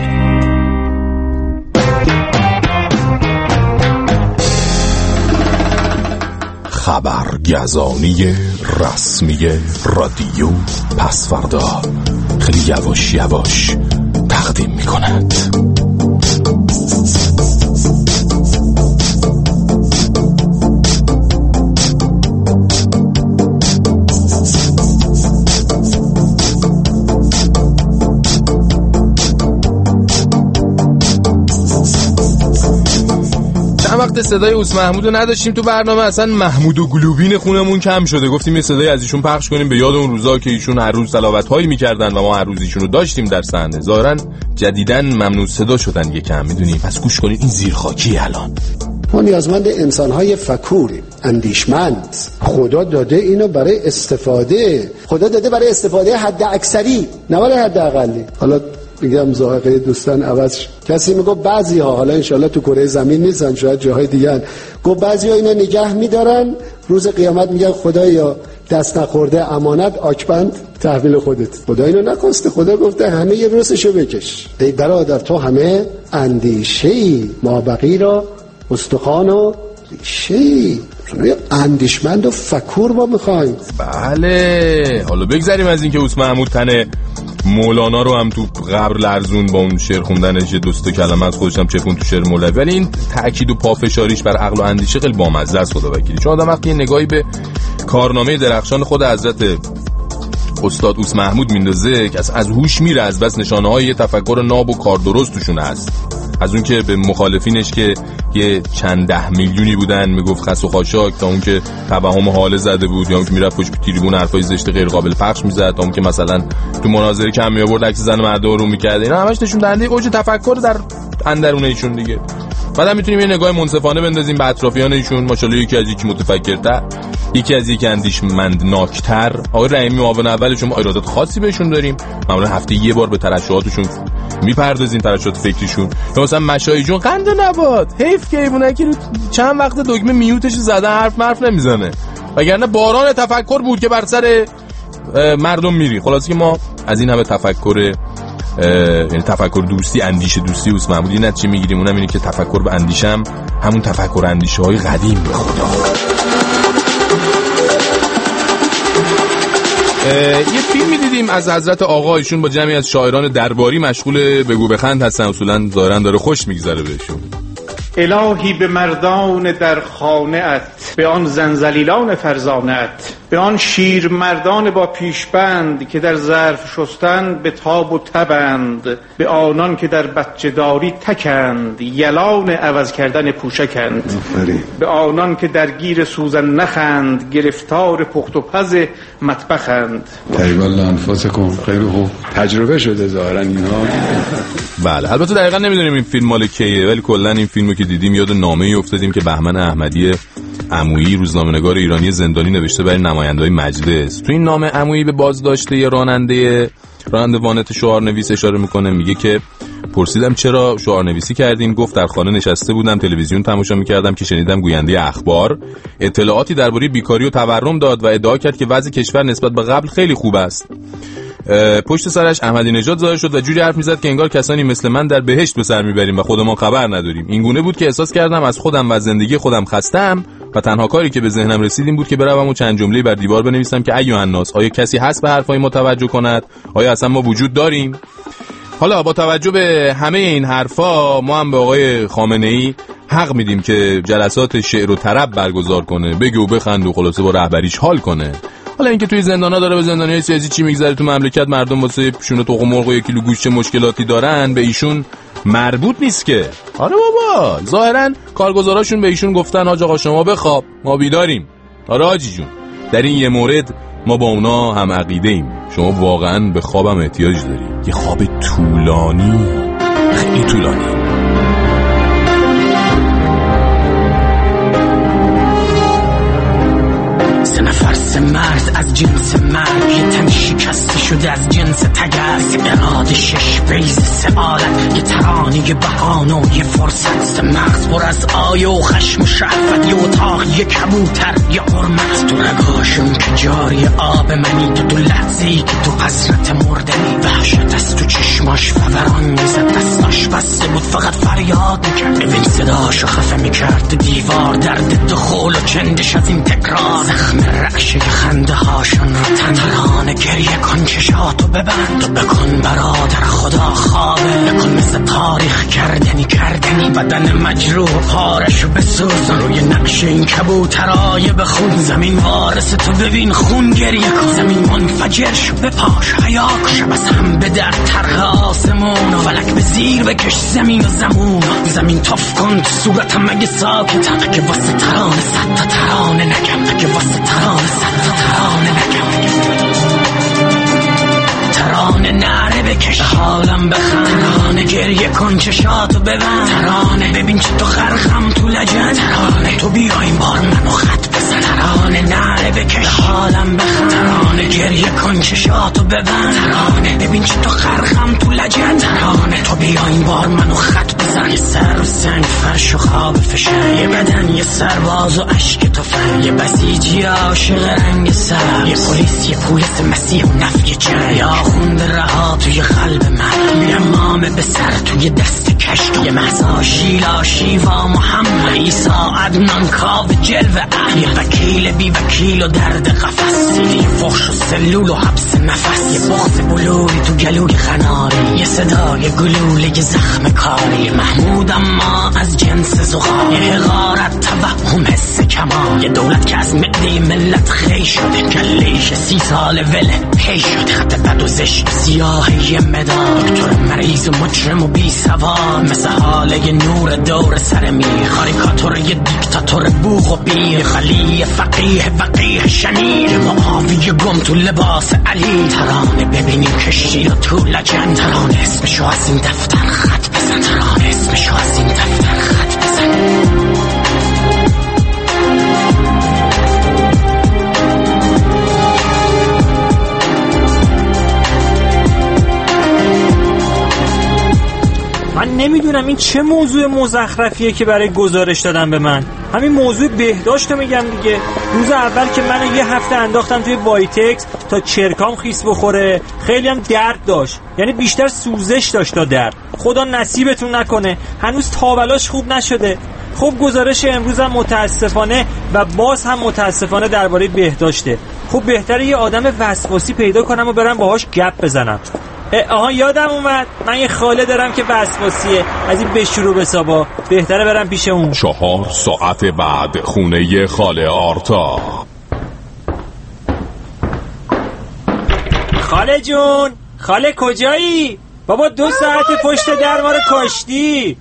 B: خبرگزانی رسمی رادیو پسفردا خیلی یواش یواش تقدیم می‌کند.
C: وقت صدای اوس محمودو نداشتیم تو برنامه، اصلا محمود و گلوبین خونمون کم شده، گفتیم یه صدای از ایشون پخش کنیم به یاد اون روزا که ایشون هر روز تلاوت‌هایی می‌کردن و ما هر روز ایشونو داشتیم در صحنه. ظاهرا جدیداً ممنوع صدا شدن یکم، میدونیم. پس گوش کنید این زیرخاکی الان.
O: ما نیازمند انسان‌های فکوریم، اندیشمند. خدا داده اینو برای استفاده، خدا داده برای استفاده حد اکثری نه برای حد اقلی. حالا میگم ذائقه دوستان عوض شد. کسی میگه بعضی‌ها، حالا انشالله تو کره زمین نیستن، شاید جاهای دیگه، گفت بعضی‌ها اینا نگه می‌دارن، روز قیامت میگن خدایا دست نخورده امانت آکبند تحویل خودت. خدا اینو نخواسته، خدا گفته همه یه روزشو بکش. ای برادر تو همه اندیشه‌ای، ما بقی را استخوان و ریشه‌ای. اندیشمند و فکور ما میخوایم.
C: بله، حالا بگذاریم از اینکه اوس محمود تنه مولانا رو هم تو قبر لرزون با اون شعر خوندنش دوست کلمه از خودش هم چپون تو شعر مولوی، ولی این تأکید و پافشاریش بر عقل و اندیشه خیلی بامزه است خدا وکیلی. چون آدم وقتی نگاهی به کارنامه درخشان خود حضرت استاد اوس محمود میندازه که از هوش میره، از بس نشانه‌های تفکر ناب و کار درست توشون هست. از اون که به مخالفینش که یه چند 10 میلیونی بودن میگفت خس و خاشاک، تا اون که توهم حاله زده بود، یا اون که میرفت پشت تریبون حرفای زشت غیر قابل پخش میزد، تا اون که مثلا تو مناظره کم می آورد عکس زن مردم رو میکرد. اینا همش نشون دهنده اوج تفکر در اندرون ایشون دیگه. بعدم میتونیم یه نگاه منصفانه بندازیم به اطرافیان ایشون. ماشاءالله یکی از یکی متفکرتر، یکی از یکی اندیشمندناکتر. آقای رحیمی معاون اول شما ایرادات خاصی بهشون داریم؟ معمولا هفته یه بار به ترشحاتشون میپردازین، ترشحات فکریشون. یا مثلا مشایی جون قند نبات، حیف که ایبونکی رو چند وقت دکمه میوتش زدن، حرف نمیزنه، وگرنه باران تفکر بود که بر سر مردم میری. خلاصه که ما از این همه تفکر، یعنی تفکر دوستی، اندیشه دوستی اوس محمودی نتیجه میگیریم. اونم اینه که تفکر به اندیشم همون تفکر اندیشه های قدیم به خدا. یه فیلمی دیدیم از حضرت آقا، ایشون با جمعی از شاعران درباری مشغول بگو بخند هستن، اصولا ظاهرا داره خوش میگذره بهشون.
P: الهی به مردان در خانه‌ات، به آن زنزلیلان فرزانه‌ات، به آن شیر مردان با پیشبند که در ظرف شستن به تاب و تبند، به آنان که در بچه داری تکند، یلان عوض کردن پوشکند، به آنان که در گیر سوزن نخند، گرفتار پخت و پز مطبخند.
Q: تقریبا لانفاسکم خیلی خوب تجربه شده ظاهرا اینها.
C: بله، البته دقیقا نمیدونیم این فیلم مال کیه، ولی کلا این فیلمو که دیدیم یاد نامه‌ای افتادیم که بهمن احمدی عمویی روزنامه‌نگار ایرانی زندانی نوشته برای نماینده‌های مجلس. تو این نامه عمویی به بازداشته یه راننده وانت شعارنویس اشاره میکنه. میگه که پرسیدم چرا شعارنویسی کردین؟ گفت در خانه نشسته بودم تلویزیون تماشا میکردم که شنیدم گوینده اخبار اطلاعاتی درباره بیکاری و تورم داد و ادعا کرد که وضع کشور نسبت به قبل خیلی خوب است. پشت سرش احمدی نژاد ظاهر شد و جوری حرف میزد که انگار کسانی مثل من در بهشت به سر میبریم و خودمان خبر نداریم. این گونه بود که احساس کردم از خودم و زندگی خودم خستم و تنها کاری که به ذهنم رسید این بود که بروم و چند جمله بر دیوار بنویسم که ایها الناس، آیا کسی هست به حرفای ما توجه کند؟ آیا اصلا ما وجود داریم؟ حالا با توجه به همه این حرفا ما هم به آقای خامنه‌ای حق میدیم که جلسات شعر و طرب برگزار کنه، بگه و بخند و خلاصه با رهبریش حال کنه. حالا اینکه توی زندانا داره به زندانیای سیاسی چی میگذره تو مملکت، مردم واسه شونه تخم مرغ و 1 کیلو گوشت مشکلاتی دارن، به ایشون مربوط نیست که. آره بابا، ظاهرا کارگزاراشون به ایشون گفتن حاج آقا شما بخواب، ما بیداریم. آره حاجی جون، در این یه مورد ما با اونا هم عقیده ایم. شما واقعا به خوابم احتیاج دارید، یه خواب طولانی، خیلی طولانی. مرد از جنس مرگ، یه تن شکسته شده از جنس تگر،
A: سه اراده 6 بیز 3 عالم، یه ترانه بهانه و یه فرصت، 3 مغز پر از آیه و خشم و شهوت، یه اتاق یه کبوتر یه حرمت، تو رگاشون که جاری آب منی، تو لحظه‌ای که تو حسرت مردنی، وحشت از تو چشماش فوران میزد، دستاش بسته بود فقط فریاد میکرد، ببین صداشو خفه میکرد دیوار، درد دخول و چندش از این تکرار، زخم رعشه خنده هاشون رو تن، ترانه گریه کن چشاتو ببند و بکن برادر خدا خوابه، بکن مثل تاریخ کردنی بدن مجروح پارشو بسوزن، روی نقش این کبوترای بخون، زمین وارث تو ببین خون گریه کن، زمین منفجر شو بپاش حیاک، شب از هم به در طرح آسمون و فلک به زیر بکش زمین و زمون، زمین تف کن تو صورتم مگه ساکتم، اگه واسه ترانه 100 تا ترانه نگم، اگه واسه ترانه 100 تا ترانه نگم، ترانه نره بکش حالم بخند، ترانه گریه کن چشاتو ببند، ترانه ببین چه تو غرقم تو لجن، ترانه تو بیا این بار منو خط بزن، ترانه نره بکش حالم بخند، ترانه گریه کن چشاتو ببند، ترانه ببین چه تو غرقم تو لجن، ترانه تو بیا این بار منو خط بزن، یه سر و سنگ فرش و خواب فشن، یه بدن یه سرباز و عشق تفنگ، یه بسیجی عاشق رنگ سر، یه پلیس یه پولس مسیح و نفی جنگ، یا خونده رها توی قلب من، یه امامه به سر توی دست کشک، یه محضا شیلا شیوا محمد عیسی عدنان کاو جلوه یه وکیل بی وکیل و درد قفص، یه فحش و سلول و حبس نفس، یه بغض بلوری تو گلوی خناری، یه صدای گلوله یه زخم کاری، محمود اما از جنس زغال، یه حقارت توهم حس کمال، یه دولت که از معده ملت خی شده، کلیش 30 سال وله پی شده، خط بد و زشت سیاه یه مداد، دکتر مریض و مجرم و بی سواد، مثل حاله نور دور سر میر، کاریکاتور یه دیکتاتور بوغ و بیر، خلی فقیه شنیر، معاویه گم تو لباس علی، ترانه ببینیم کشتی رو تو لجن، ترانه اسمشو از این دفتر خط بزن، ترانه اسمشو از این دفتر خط بزن.
R: من نمیدونم این چه موضوع مزخرفیه که برای گزارش دادن به من. همین موضوع بهداشت رو میگم دیگه. روز اول که منو یه هفته انداختن توی وایتکس تا چرکام خیس بخوره، خیلی هم درد داشت، یعنی بیشتر سوزش داشت تا درد. خدا نصیبتون نکنه، هنوز تاولاش خوب نشده. خب گزارش امروزم متاسفانه و باز هم متاسفانه درباره بهداشته. خب بهتره یه آدم وسواسی پیدا کنم و برم باهاش گپ بزنم. آها یادم اومد، من یه خاله دارم که وسواسیه، از این بشورو بسابا، بهتره برم پیش اون.
B: 4 ساعت بعد خونه خاله آرتا.
R: خاله جون، خاله کجایی؟ بابا 2 ساعت پشت در ما رو کاشتی.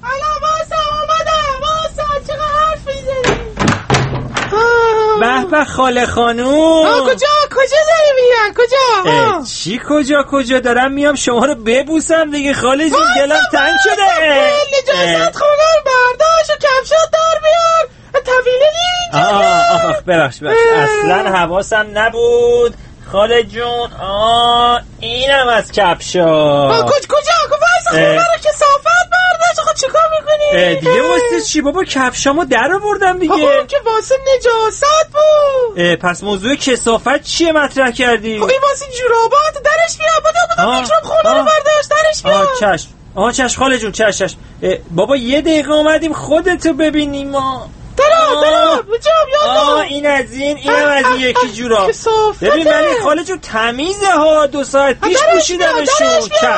R: به به خاله خانوم.
S: کجا داری میان؟ کجا؟
R: چی کجا دارم میام شما رو ببوسم دیگه خاله جون، دلم تنگ شده.
S: نجاست خونه برداشت و کفشات دار بیار، طویله اینجا.
R: ببخش اصلا حواسم نبود خاله جون. اینم از کفشا.
S: کجا وایسا خونه رو که صافت برداشت. خب چیکار میکنی؟
R: دیگه واسه چی بابا؟ کفشامو در آوردم دیگه.
S: اون که واسه نجاست بود.
R: پس موضوع کثافت چیه مطرح کردی؟
S: این واسه جورابات، درش بیا. بودم میکروب خونه رو برداشت، درش بیا.
R: چشم خاله جون، چشم. بابا یه دقیقه اومدیم خودتو ببینیم ما.
S: درم بجام
R: این از اینم از این یکی جوراب. ببین من خاله جون تمیزه ها، 2 ساعت پیش پوشیدمشون.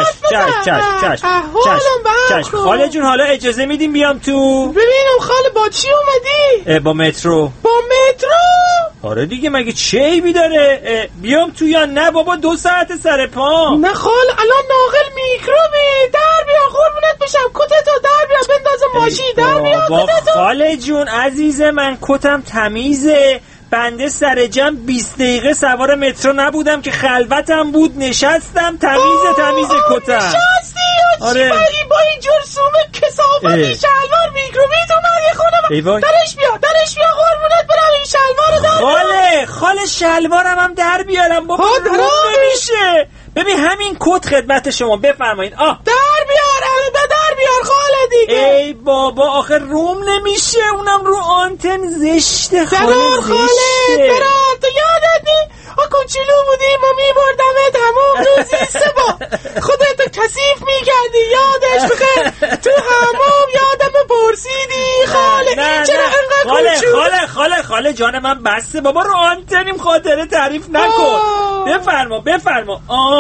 R: چشم خاله جون، حالا اجازه میدیم بیام تو؟
S: ببینم خاله با چی اومدی؟
R: با مترو. آره دیگه، مگه چه عیبی داره؟ بیام تو یا نه بابا؟ 2 ساعت سر پا.
S: نه خاله الان ناقل میکروبی، در بیا قربونت بشم، کتتو در بیا بندازم ماشین، در بیا کتتو.
R: خاله جون عزیز من، کتم تمیزه، بنده سر جمع 20 دقیقه سوار مترو نبودم که خلوتم بود، نشستم. تمیزه کتم.
S: نشستی؟
R: آره.
S: با این جرسومه کثافتی شلوار میکروبیت اومدی خونه. درش بیا قربونت برم این شلوار رو در.
R: خاله شلوارم هم در بیارم بابا. نمیشه. ببین همین کد خدمت شما، بفرمایید.
S: در بیار خاله دیگه.
R: ای بابا آخه روم نمیشه، اونم رو آنتن زشته خاله.
S: برام تو یادت نی کوچولو بودیم و میبردمت همون روزی سبا خودتو کثیف میکردی، یادش بخیر تو همون یادم پرسیدی خاله این چرا انقدر کوچولو؟
R: خاله جان من بسته بابا، رو آنتنیم، خاطره تعریف نکن. بفرما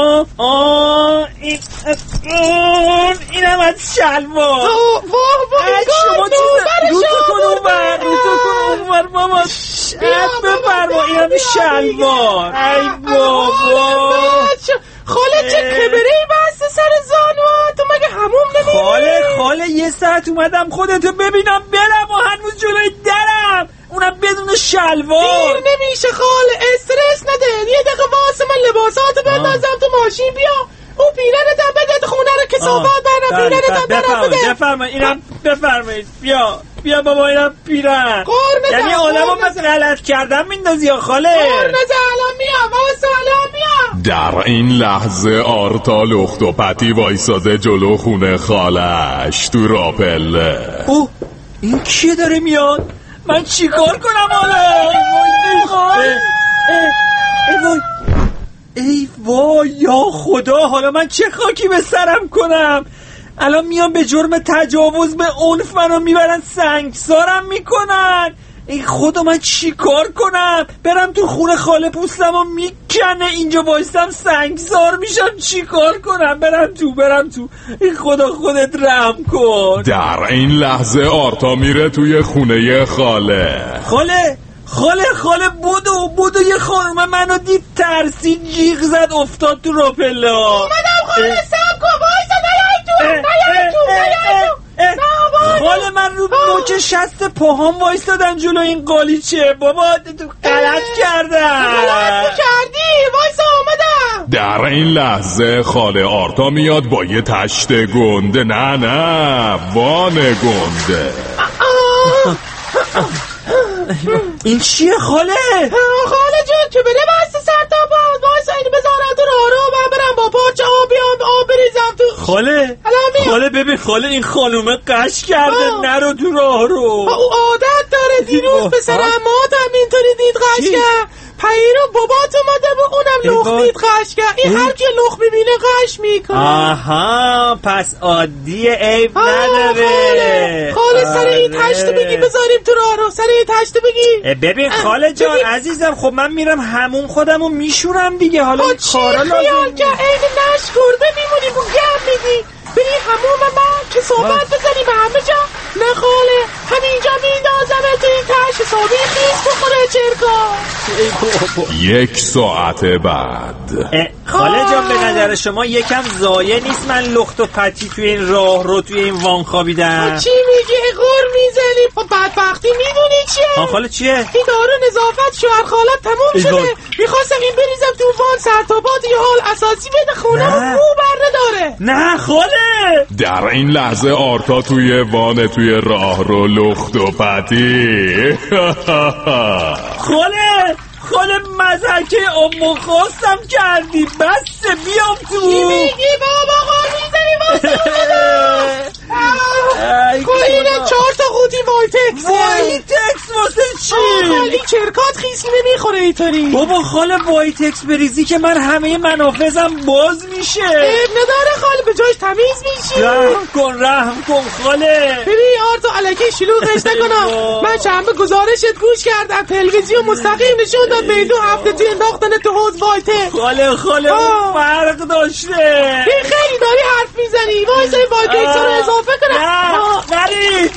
R: اینم از شلوار. شما رو تو کن اونور بابا، بفرما اینم شلوار. ای بابا
S: خاله چه کبره‌ای بسته سر زانوها، تو مگه هموم نمیری؟
R: خاله یه ساعت اومدم خودتو ببینم برم و هنوز جلوی درم، اونم بدون شلوار.
S: دیر نمیشه خاله، استرس نده، یه دقیقه واسه من لباساتو بندازم تو ماشین، بیا اون پیرنتم بده خونه رو که صحبت برم، پیرنتم برم بده.
R: بفرمایید بیا بابا اینم پیرن. یعنی آدمو من غلط کردم میندازی یا خاله؟
S: الان میام واسه الان میام.
B: در این لحظه آرتا لخت و پتی وایساده جلو خونه خالش تو راپله.
R: این کیه داره میاد؟ من چیکار کنم حالا؟ ای وای یا خدا، حالا من چه خاکی به سرم کنم؟ الان میان به جرم تجاوز به عنف منو میبرن سنگسارم میکنن. ای خدا من چی کار کنم؟ برم تو خونه خاله پوستمو میکنه، اینجا وایستم سنگسار میشم، چی کار کنم؟ برم تو ای خدا خودت رحم کن.
B: در این لحظه آرتا میره توی خونه خاله.
R: خاله بودو یه خانومه منو دید ترسید جیغ زد افتاد تو راپله.
S: اومدم خاله سب کن وایسا نیای تو
R: خاله من رو نوک شست پاهام وایستادم جلو این قالیچه بابا، غلط کردم.
S: غلط کردی وایسا اومدم.
B: در این لحظه خاله آرتا میاد با یه تشت گنده، نه وان گنده.
R: این چیه خاله
S: جون که بره بسته سر تا باز وایسا اینو بذارم تو راه من برم با پاچه آب بریزم تو.
R: خاله ببین خاله این خانومه قش کرده، نرو تو راه رو.
S: او عادت داره، دیروز پسر عمات هم اینطوری دید قش کرد، پیرو بابات اومده به اونم لخ دید قش کرد. این هر کی لخ میبینه قش میکنه.
R: آها پس عادیه، عیب نداره.
S: خاله سر این تشت بگی بذاریم تو راه رو، سر این تشت بگی.
R: ببین خاله جان عزیزم، خب من میرم همون خودمو میشورم دیگه، حالا این کارا لازم
S: خیال که عین نشکرده میمونی و گم میدی بری هموم من که صحبت بزنی به همه جا. نه خاله همینجا میندازم تو این تشت حسابی خیز بخوره چرکا.
B: 1 ساعت بعد.
R: خاله جان به نظر شما یکم ضایع نیست من لخت و پتی توی این راه رو توی این وان خوابیدم؟
S: چی میگی غر میزنی؟ بدبختی میدونی چیه؟
R: خاله چیه؟
S: این دارو نظافت شوهر خالت تموم شده، میخواستم این بریزم تو وان سرتابات یه حال اساسی بده خونه رو مو بر نداره.
R: نه خاله.
B: در این لحظه آرتا توی وان توی راه رو لخت و پتی.
R: خاله مزرکه امو خواستم کردی، بسته بیام تو.
S: چی میگی بابا غر میزنی اینه 4 تا قوطی
R: وایتکس واسه چی؟
S: خالی چرکات خیسی نمیخوره اینطوری.
R: بابا خاله وایتکس بریزی که من همه منافذم باز میشه.
S: نداره خاله، به جاش تمیز میشی.
R: رحم کن خاله.
S: ببین آرتو الکی شلوغش نکنم. من شنبه گزارشت گوش کردم، تلویزیون مستقیم نشون داد میدون هفته توی انداختن تو حوض وایتکس.
R: خاله اون فرق داشته.
S: خیلی داری حرف میزنی، وایسا این وایتکس رو اضافه کنم.
R: نرید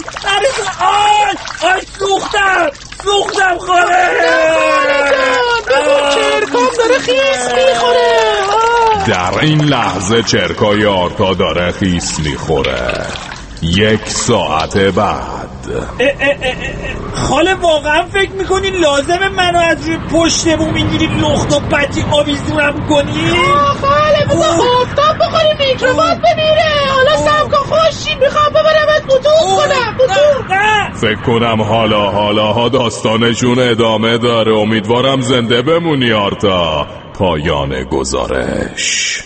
R: سوختم خاله
S: جان بگو چرکام داره خیس میخوره.
B: در این لحظه چرکای آرتا داره خیس میخوره. 1 ساعت بعد.
R: خاله واقعا فکر میکنی لازمه منو از روی پشت بوم اینجوری لخت و بچی آویزونم کنی؟
S: خاله بذار آفتاب بخوری میکروبات بمیره. حالا سمکا خوشی میخوام ببرمت بطور کنم.
B: فکر کنم حالا داستانشون ادامه داره. امیدوارم زنده بمونی آرتا. پایان گزارش.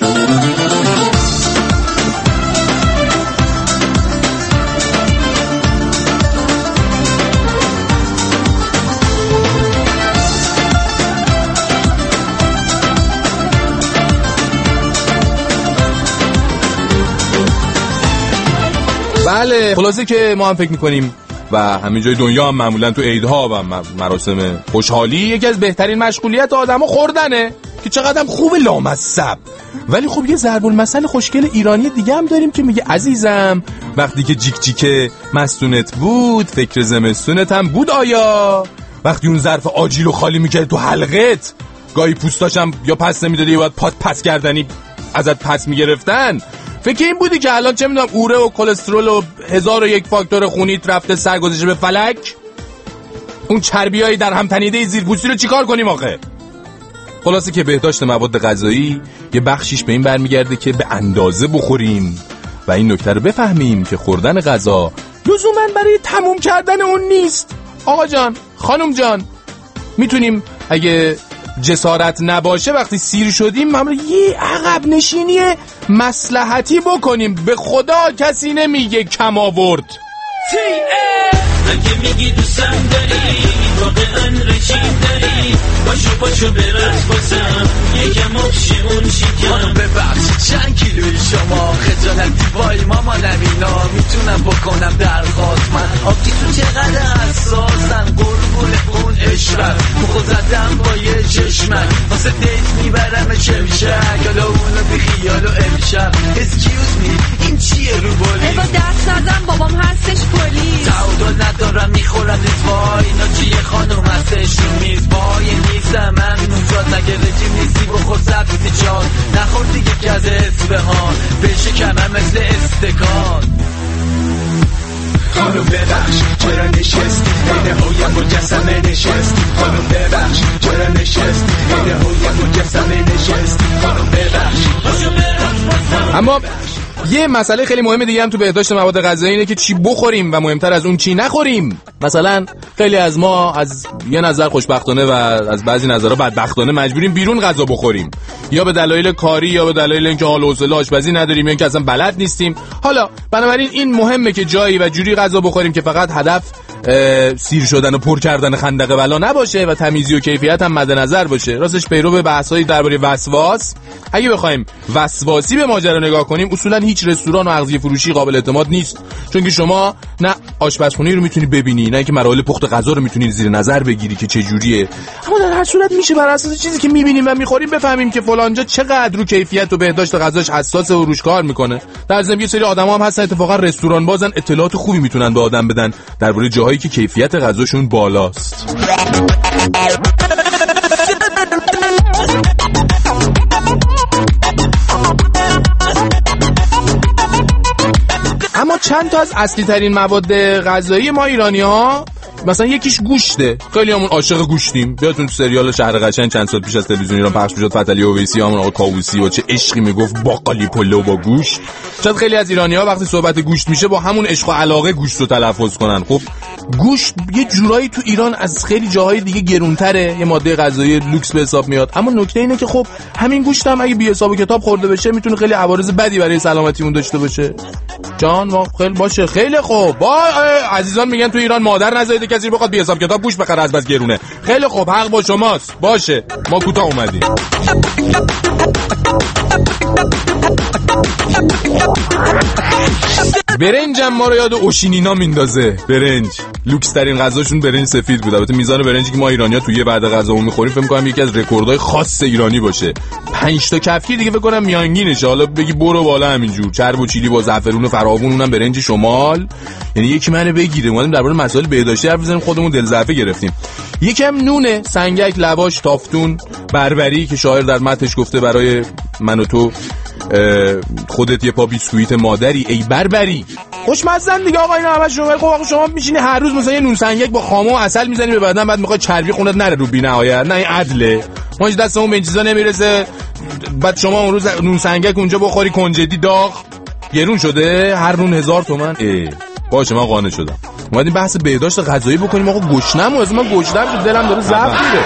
C: بله خلاصه که ما هم فکر میکنیم و همین جای دنیا هم معمولا تو عیدها و مراسم خوشحالی یکی از بهترین مشغولیت آدمو خوردنه که چقدر خوب لامصب. ولی خب یه ضرب المثل خوشگل ایرانی دیگه هم داریم که میگه عزیزم وقتی که جیک جیک مستونت بود فکر زمستونت هم بود. آیا وقتی اون ظرف آجیلو خالی میکرد تو حلقت گاهی پوستاشم یا پس نمیدادی یا باید پات پس کردنی ازت پس میگرفتن؟ فکر این بودی که الان چه میدونم اوره و کلسترول و 1001 فاکتور خونیت رفته سر گذاشته به فلک؟ اون چربیای در هم تنیده زیرپوستی رو چیکار کنیم آخه؟ خلاصه که بهداشت مواد غذایی یه بخشیش به این برمیگرده که به اندازه بخوریم و این نکته رو بفهمیم که خوردن غذا لزوماً برای تموم کردن اون نیست. آقا جان، خانم جان، میتونیم اگه جسارت نباشه وقتی سیر شدیم هم یه عقب نشینی مصلحتی بکنیم. به خدا کسی نمیگه کم آورد.
A: اگه میگی دوستم داری واقعا رژیم داری باشو برس باسم یکم اون شکم
T: ببخش چند کیلوی شما خجالتی وای ماما نمینا میتونم بکنم درخواست من آبی تو چقدر حساسن قربون اون عشقم مخو زدم با یه چشمک واسه دیت میبرم چمشک حالا اونو بی خیال و امشب اسکیوز می این چیه رو بولی
N: با دست نزن بابام هستش پلیس
T: تعادل ندارم میخورم نیست وای اینا چیه خانوم هستش رو میز وای نیستم من نوزاد مگه رژیم نیستی بخور سبزی جان نخور دیگه که از اسفهان بشه کمم مثل استکان
A: خانم ببخش چرا نشستی عین هویم مجسمه نشستی خانم ببخش چرا نشستی عین هویم مجسمه نشستی خانم ببخش.
C: اما یه مسئله خیلی مهمه دیگه هم تو بهداشت مواد غذایی اینه که چی بخوریم و مهمتر از اون چی نخوریم. مثلا خیلی از ما از یه نظر خوشبختانه و از بعضی نظرها بدبختانه مجبوریم بیرون غذا بخوریم، یا به دلایل کاری یا به دلایل اینکه حال و حوصله آشپزی نداریم یا اینکه اصلا بلد نیستیم. حالا بنابراین این مهمه که جایی و جوری غذا بخوریم که فقط هدف سیر شدن و پر کردن خندق بلا نباشه و تمیزی و کیفیت هم مد نظر باشه. راستش پیرو به بحث‌های درباره وسواس، اگه بخوایم وسواسی به ماجرا نگاه کنیم، اصولا هیچ رستوران و اغذیه فروشی قابل اعتماد نیست، چون که شما نه آشپزخونه رو میتونی ببینی، نه اینکه مراحل پخت غذا رو میتونی زیر نظر بگیری که چه جوریه. اما در هر صورت میشه بر اساس چیزی که میبینیم و میخوریم بفهمیم که فلانجا چقدر رو کیفیت و بهداشت غذاش حساسه و روش کار میکنه. در ضمن یه سری آدما هم هستن اتفاقا رستوران بازن، اطلاعات خوبی میتونن به آدم بدن درباره جاهایی که کیفیت غذاشون بالاست. اما چند تا از اصلی ترین مواد غذایی ما ایرانی ها، مثلا یکیش گوشته. خیلی همون عاشق گوشتیم. یادتون تو سریال شهر قشنگ چند سال پیش از تلویزیون ایران پخش میشد، فتحعلی اویسی همون آقا کاووسی و چه عشقی میگفت باقالی پلو با گوشت. شاید خیلی از ایرانی‌ها وقتی صحبت گوشت میشه با همون عشق و علاقه گوشت رو تلفظ کنن. خب گوشت یه جورایی تو ایران از خیلی جاهای دیگه گرونتره، یه ماده غذایی لوکس به حساب میاد. اما نکته اینه که خب همین گوشت هم اگه بی حساب و کتاب خورده بشه میتونه خیلی عوارض بدی برای سلامتیمون داشته باشه. جان ما خیلی باشه، خیلی خوب. با عزیزان میگن تو ایران مادر نذارید کسی بخواد بی حساب کتاب گوشت بخره از بس گرونه. خیلی خوب، حق با شماست. باشه ما کوتاه اومدیم. برنجم ما رو یاد اوشینینا میندازه. برنج لوکس ترین غذاشون برنج سفید بود. البته میزان برنجی که ما ایرانی‌ها توی بعد غذامون می‌خوریم فکر می‌کنم یکی از رکوردهای خاص ایرانی باشه. 5 تا کفگیر دیگه فکر کنم میانگینشه. حالا بگی برو بالا همینجور چرب و چیلی با زعفرون فراوون، اونم برنج شمال. یعنی یکی منو بگیره. اومدیم درباره مسائل بهداشتی حرف بزنیم، خودمون دل ضعفه گرفتیم. یکم نونه، سنگک، لواش، تافتون، بربری که شاعر در متنش گفته برای من و تو خودت یه پا بیسکویت مادری ای بربری. خوشمزن دیگه آقا اینا همش شما. خب آقا شما میشینی هر روز مثلا یه نون سنگک با خامه و عسل میزنی به بدن، بعد میخوای چربی خونت نره رو بی‌نهایت. نه این عدله. ما هیچ دستمون به این چیزا نمیرسه. بعد شما اون روز نون سنگک اونجا بخوری کنجدی داغ گرون شده، هر نون 1000 تومان. باشه من قانع شدم. اومدیم بحث بهداشت غذایی بکنیم. آقا گشنم از من گشنم شد، دلم داره ضعف میره.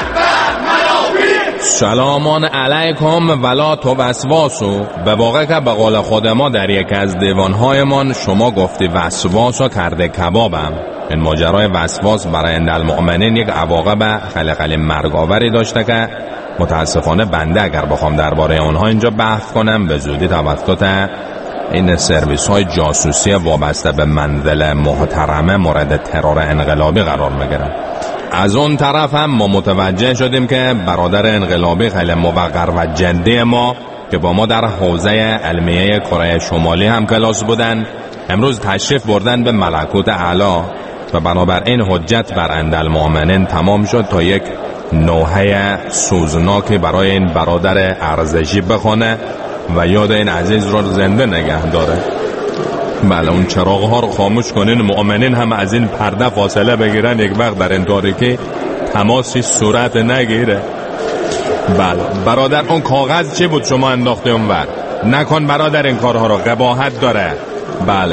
B: سلامان علیکم ولا تو وسواسو. به واقع که به قول خود ما در یک از دیوانهایمان شما گفتی وسواسو کرده کبابم. این ماجرای وسواس برای المؤمنین یک عواقب خیلی مرگاوری داشته که متاسفانه بنده اگر بخوام درباره اونها اینجا بحث کنم به زودی توسط این سرویس های جاسوسی وابسته به منزل محترمه مورد ترور انقلابی قرار میگیرم. از اون طرف هم ما متوجه شدیم که برادر انقلابی خیلی موقر و جدی ما که با ما در حوزه علمیه کره شمالی هم کلاس بودن امروز تشریف بردن به ملکوت اعلی و بنابراین حجت بر المؤمنین تمام شد تا یک نوحه سوزناکی برای این برادر ارزشی بخونه و یاد این عزیز رو زنده نگه داره. بله اون چراغ ها رو خاموش کنین، مؤمنین هم از این پرده فاصله بگیرن، یک وقت در این تاریکی تماسی صورت نگیره. بله برادر اون کاغذ چی بود شما انداخته اونور؟ نکن برادر این کارها رو، قباحت داره. بله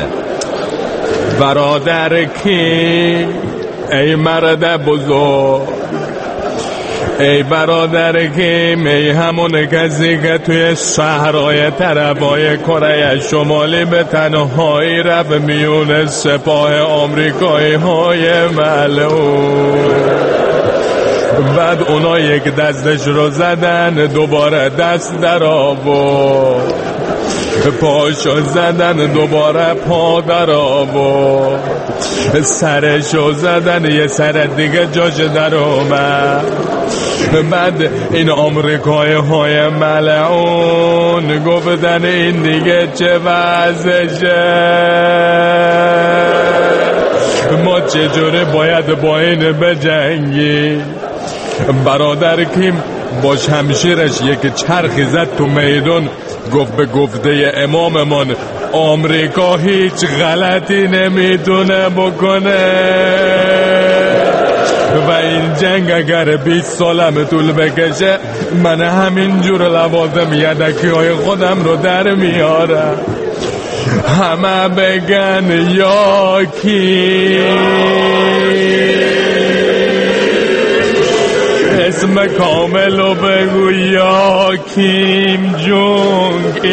B: برادر کی؟ ای مرد بزرگ، ای برادر کیم، ای همون کسی که توی صحرای طرفای کره شمالی به تنهایی رفت میون سپاه آمریکایی های ملعون. بعد اونا یک دستش رو زدن، دوباره دست در آورد، پاشو زدن، دوباره پا در آورد، سرشو زدن، یه سر دیگه جاش در اومد. بعد این آمریکای های ملعون گفتن این دیگه چه وضعشه، ما چجوری باید با این بجنگی؟ برادر کیم با شمشیرش یک چرخی زد تو میدون، گفت به گفته اماممان آمریکا هیچ غلطی نمیتونه بکنه و این جنگ اگر 20 سالم طول بکشه من همینجور لوازم یدکی های خودم رو در میارم. همه بگن یا کی، اسم کامل رو بگو، یا کیم جونگ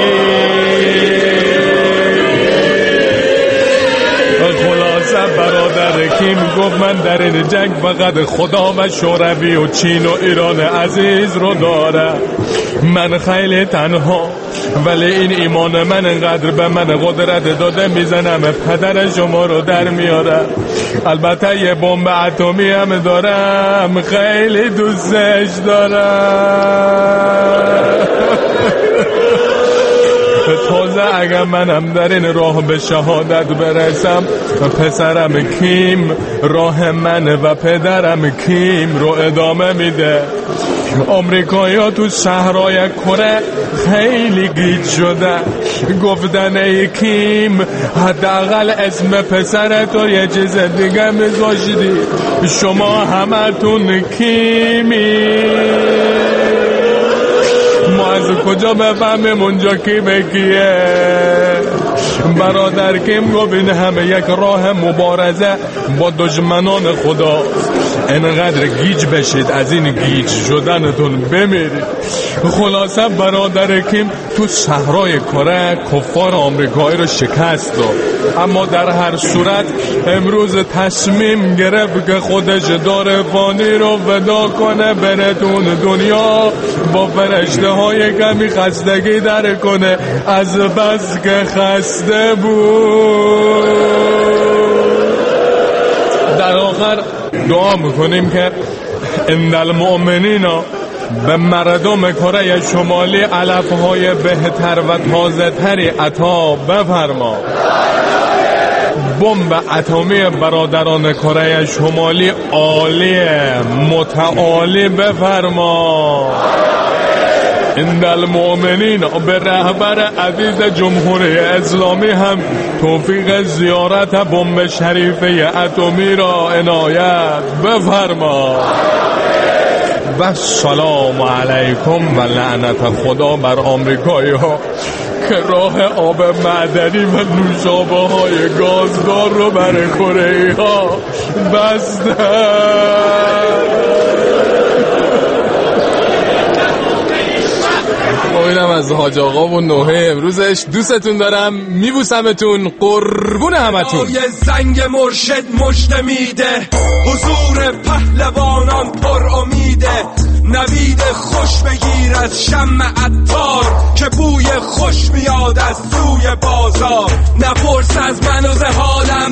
B: برادر کیم گفت من در این جنگ فقط خدا و شوروی و چین و ایران عزیز رو دارم. من خیلی تنها، ولی این ایمان من انقدر به من قدرت داده میزنم پدر شما رو در میارم. البته یه بمب اتمی هم دارم، خیلی دوستش دارم. تازه اگر منم در این راه به شهادت برسم پسرم کیم راه منه و پدرم کیم رو ادامه میده. آمریکایی ها تو شهرهای کره خیلی گیج شدن، گفتن ای کیم حداقل اسم پسرت رو یه چیز دیگه میذاشتی، شما همتون کیمی. ما از کجا بفهمیم اونجا کی به کیه؟ برادر کیم گفت این همه یک راه مبارزه با دشمنان خدا، انقدر گیج بشید از این گیج شدنتون بمیرید. خلاصه برادر کیم تو صحرای کره کفار آمریکایی رو شکست داد، اما در هر صورت امروز تصمیم گرفت که خودش داره فانی رو فدا کنه، بره دنیا با فرشته های کمی خستگی در کنه، از بس که خسته بود. در آخر دعا میکنیم که ان المؤمنین به مردم کره شمالی علفهای بهتر و تازه تری عطا بفرما. بمب اتمی برادران کره شمالی عالی متعالی بفرما. این المؤمنین به رهبر عزیز جمهوری اسلامی هم توفیق زیارت بمب شریفه اتمی را عنایت بفرما و سلام علیکم و لعنت خدا بر آمریکایی ها که راه آب معدنی و نوشابه های گازدار رو برای کره ها بستن. اینم از حاج آقا و نوحه امروزش. دوستتون دارم، میبوسمتون، قربون همتون.
D: یه زنگ مرشد مژده میده، حضور پهلوانان پر امیده، نوید خوش بگیر از شمع عطار که بوی خوش میاد از سوی بازار. نپرس از من و حالم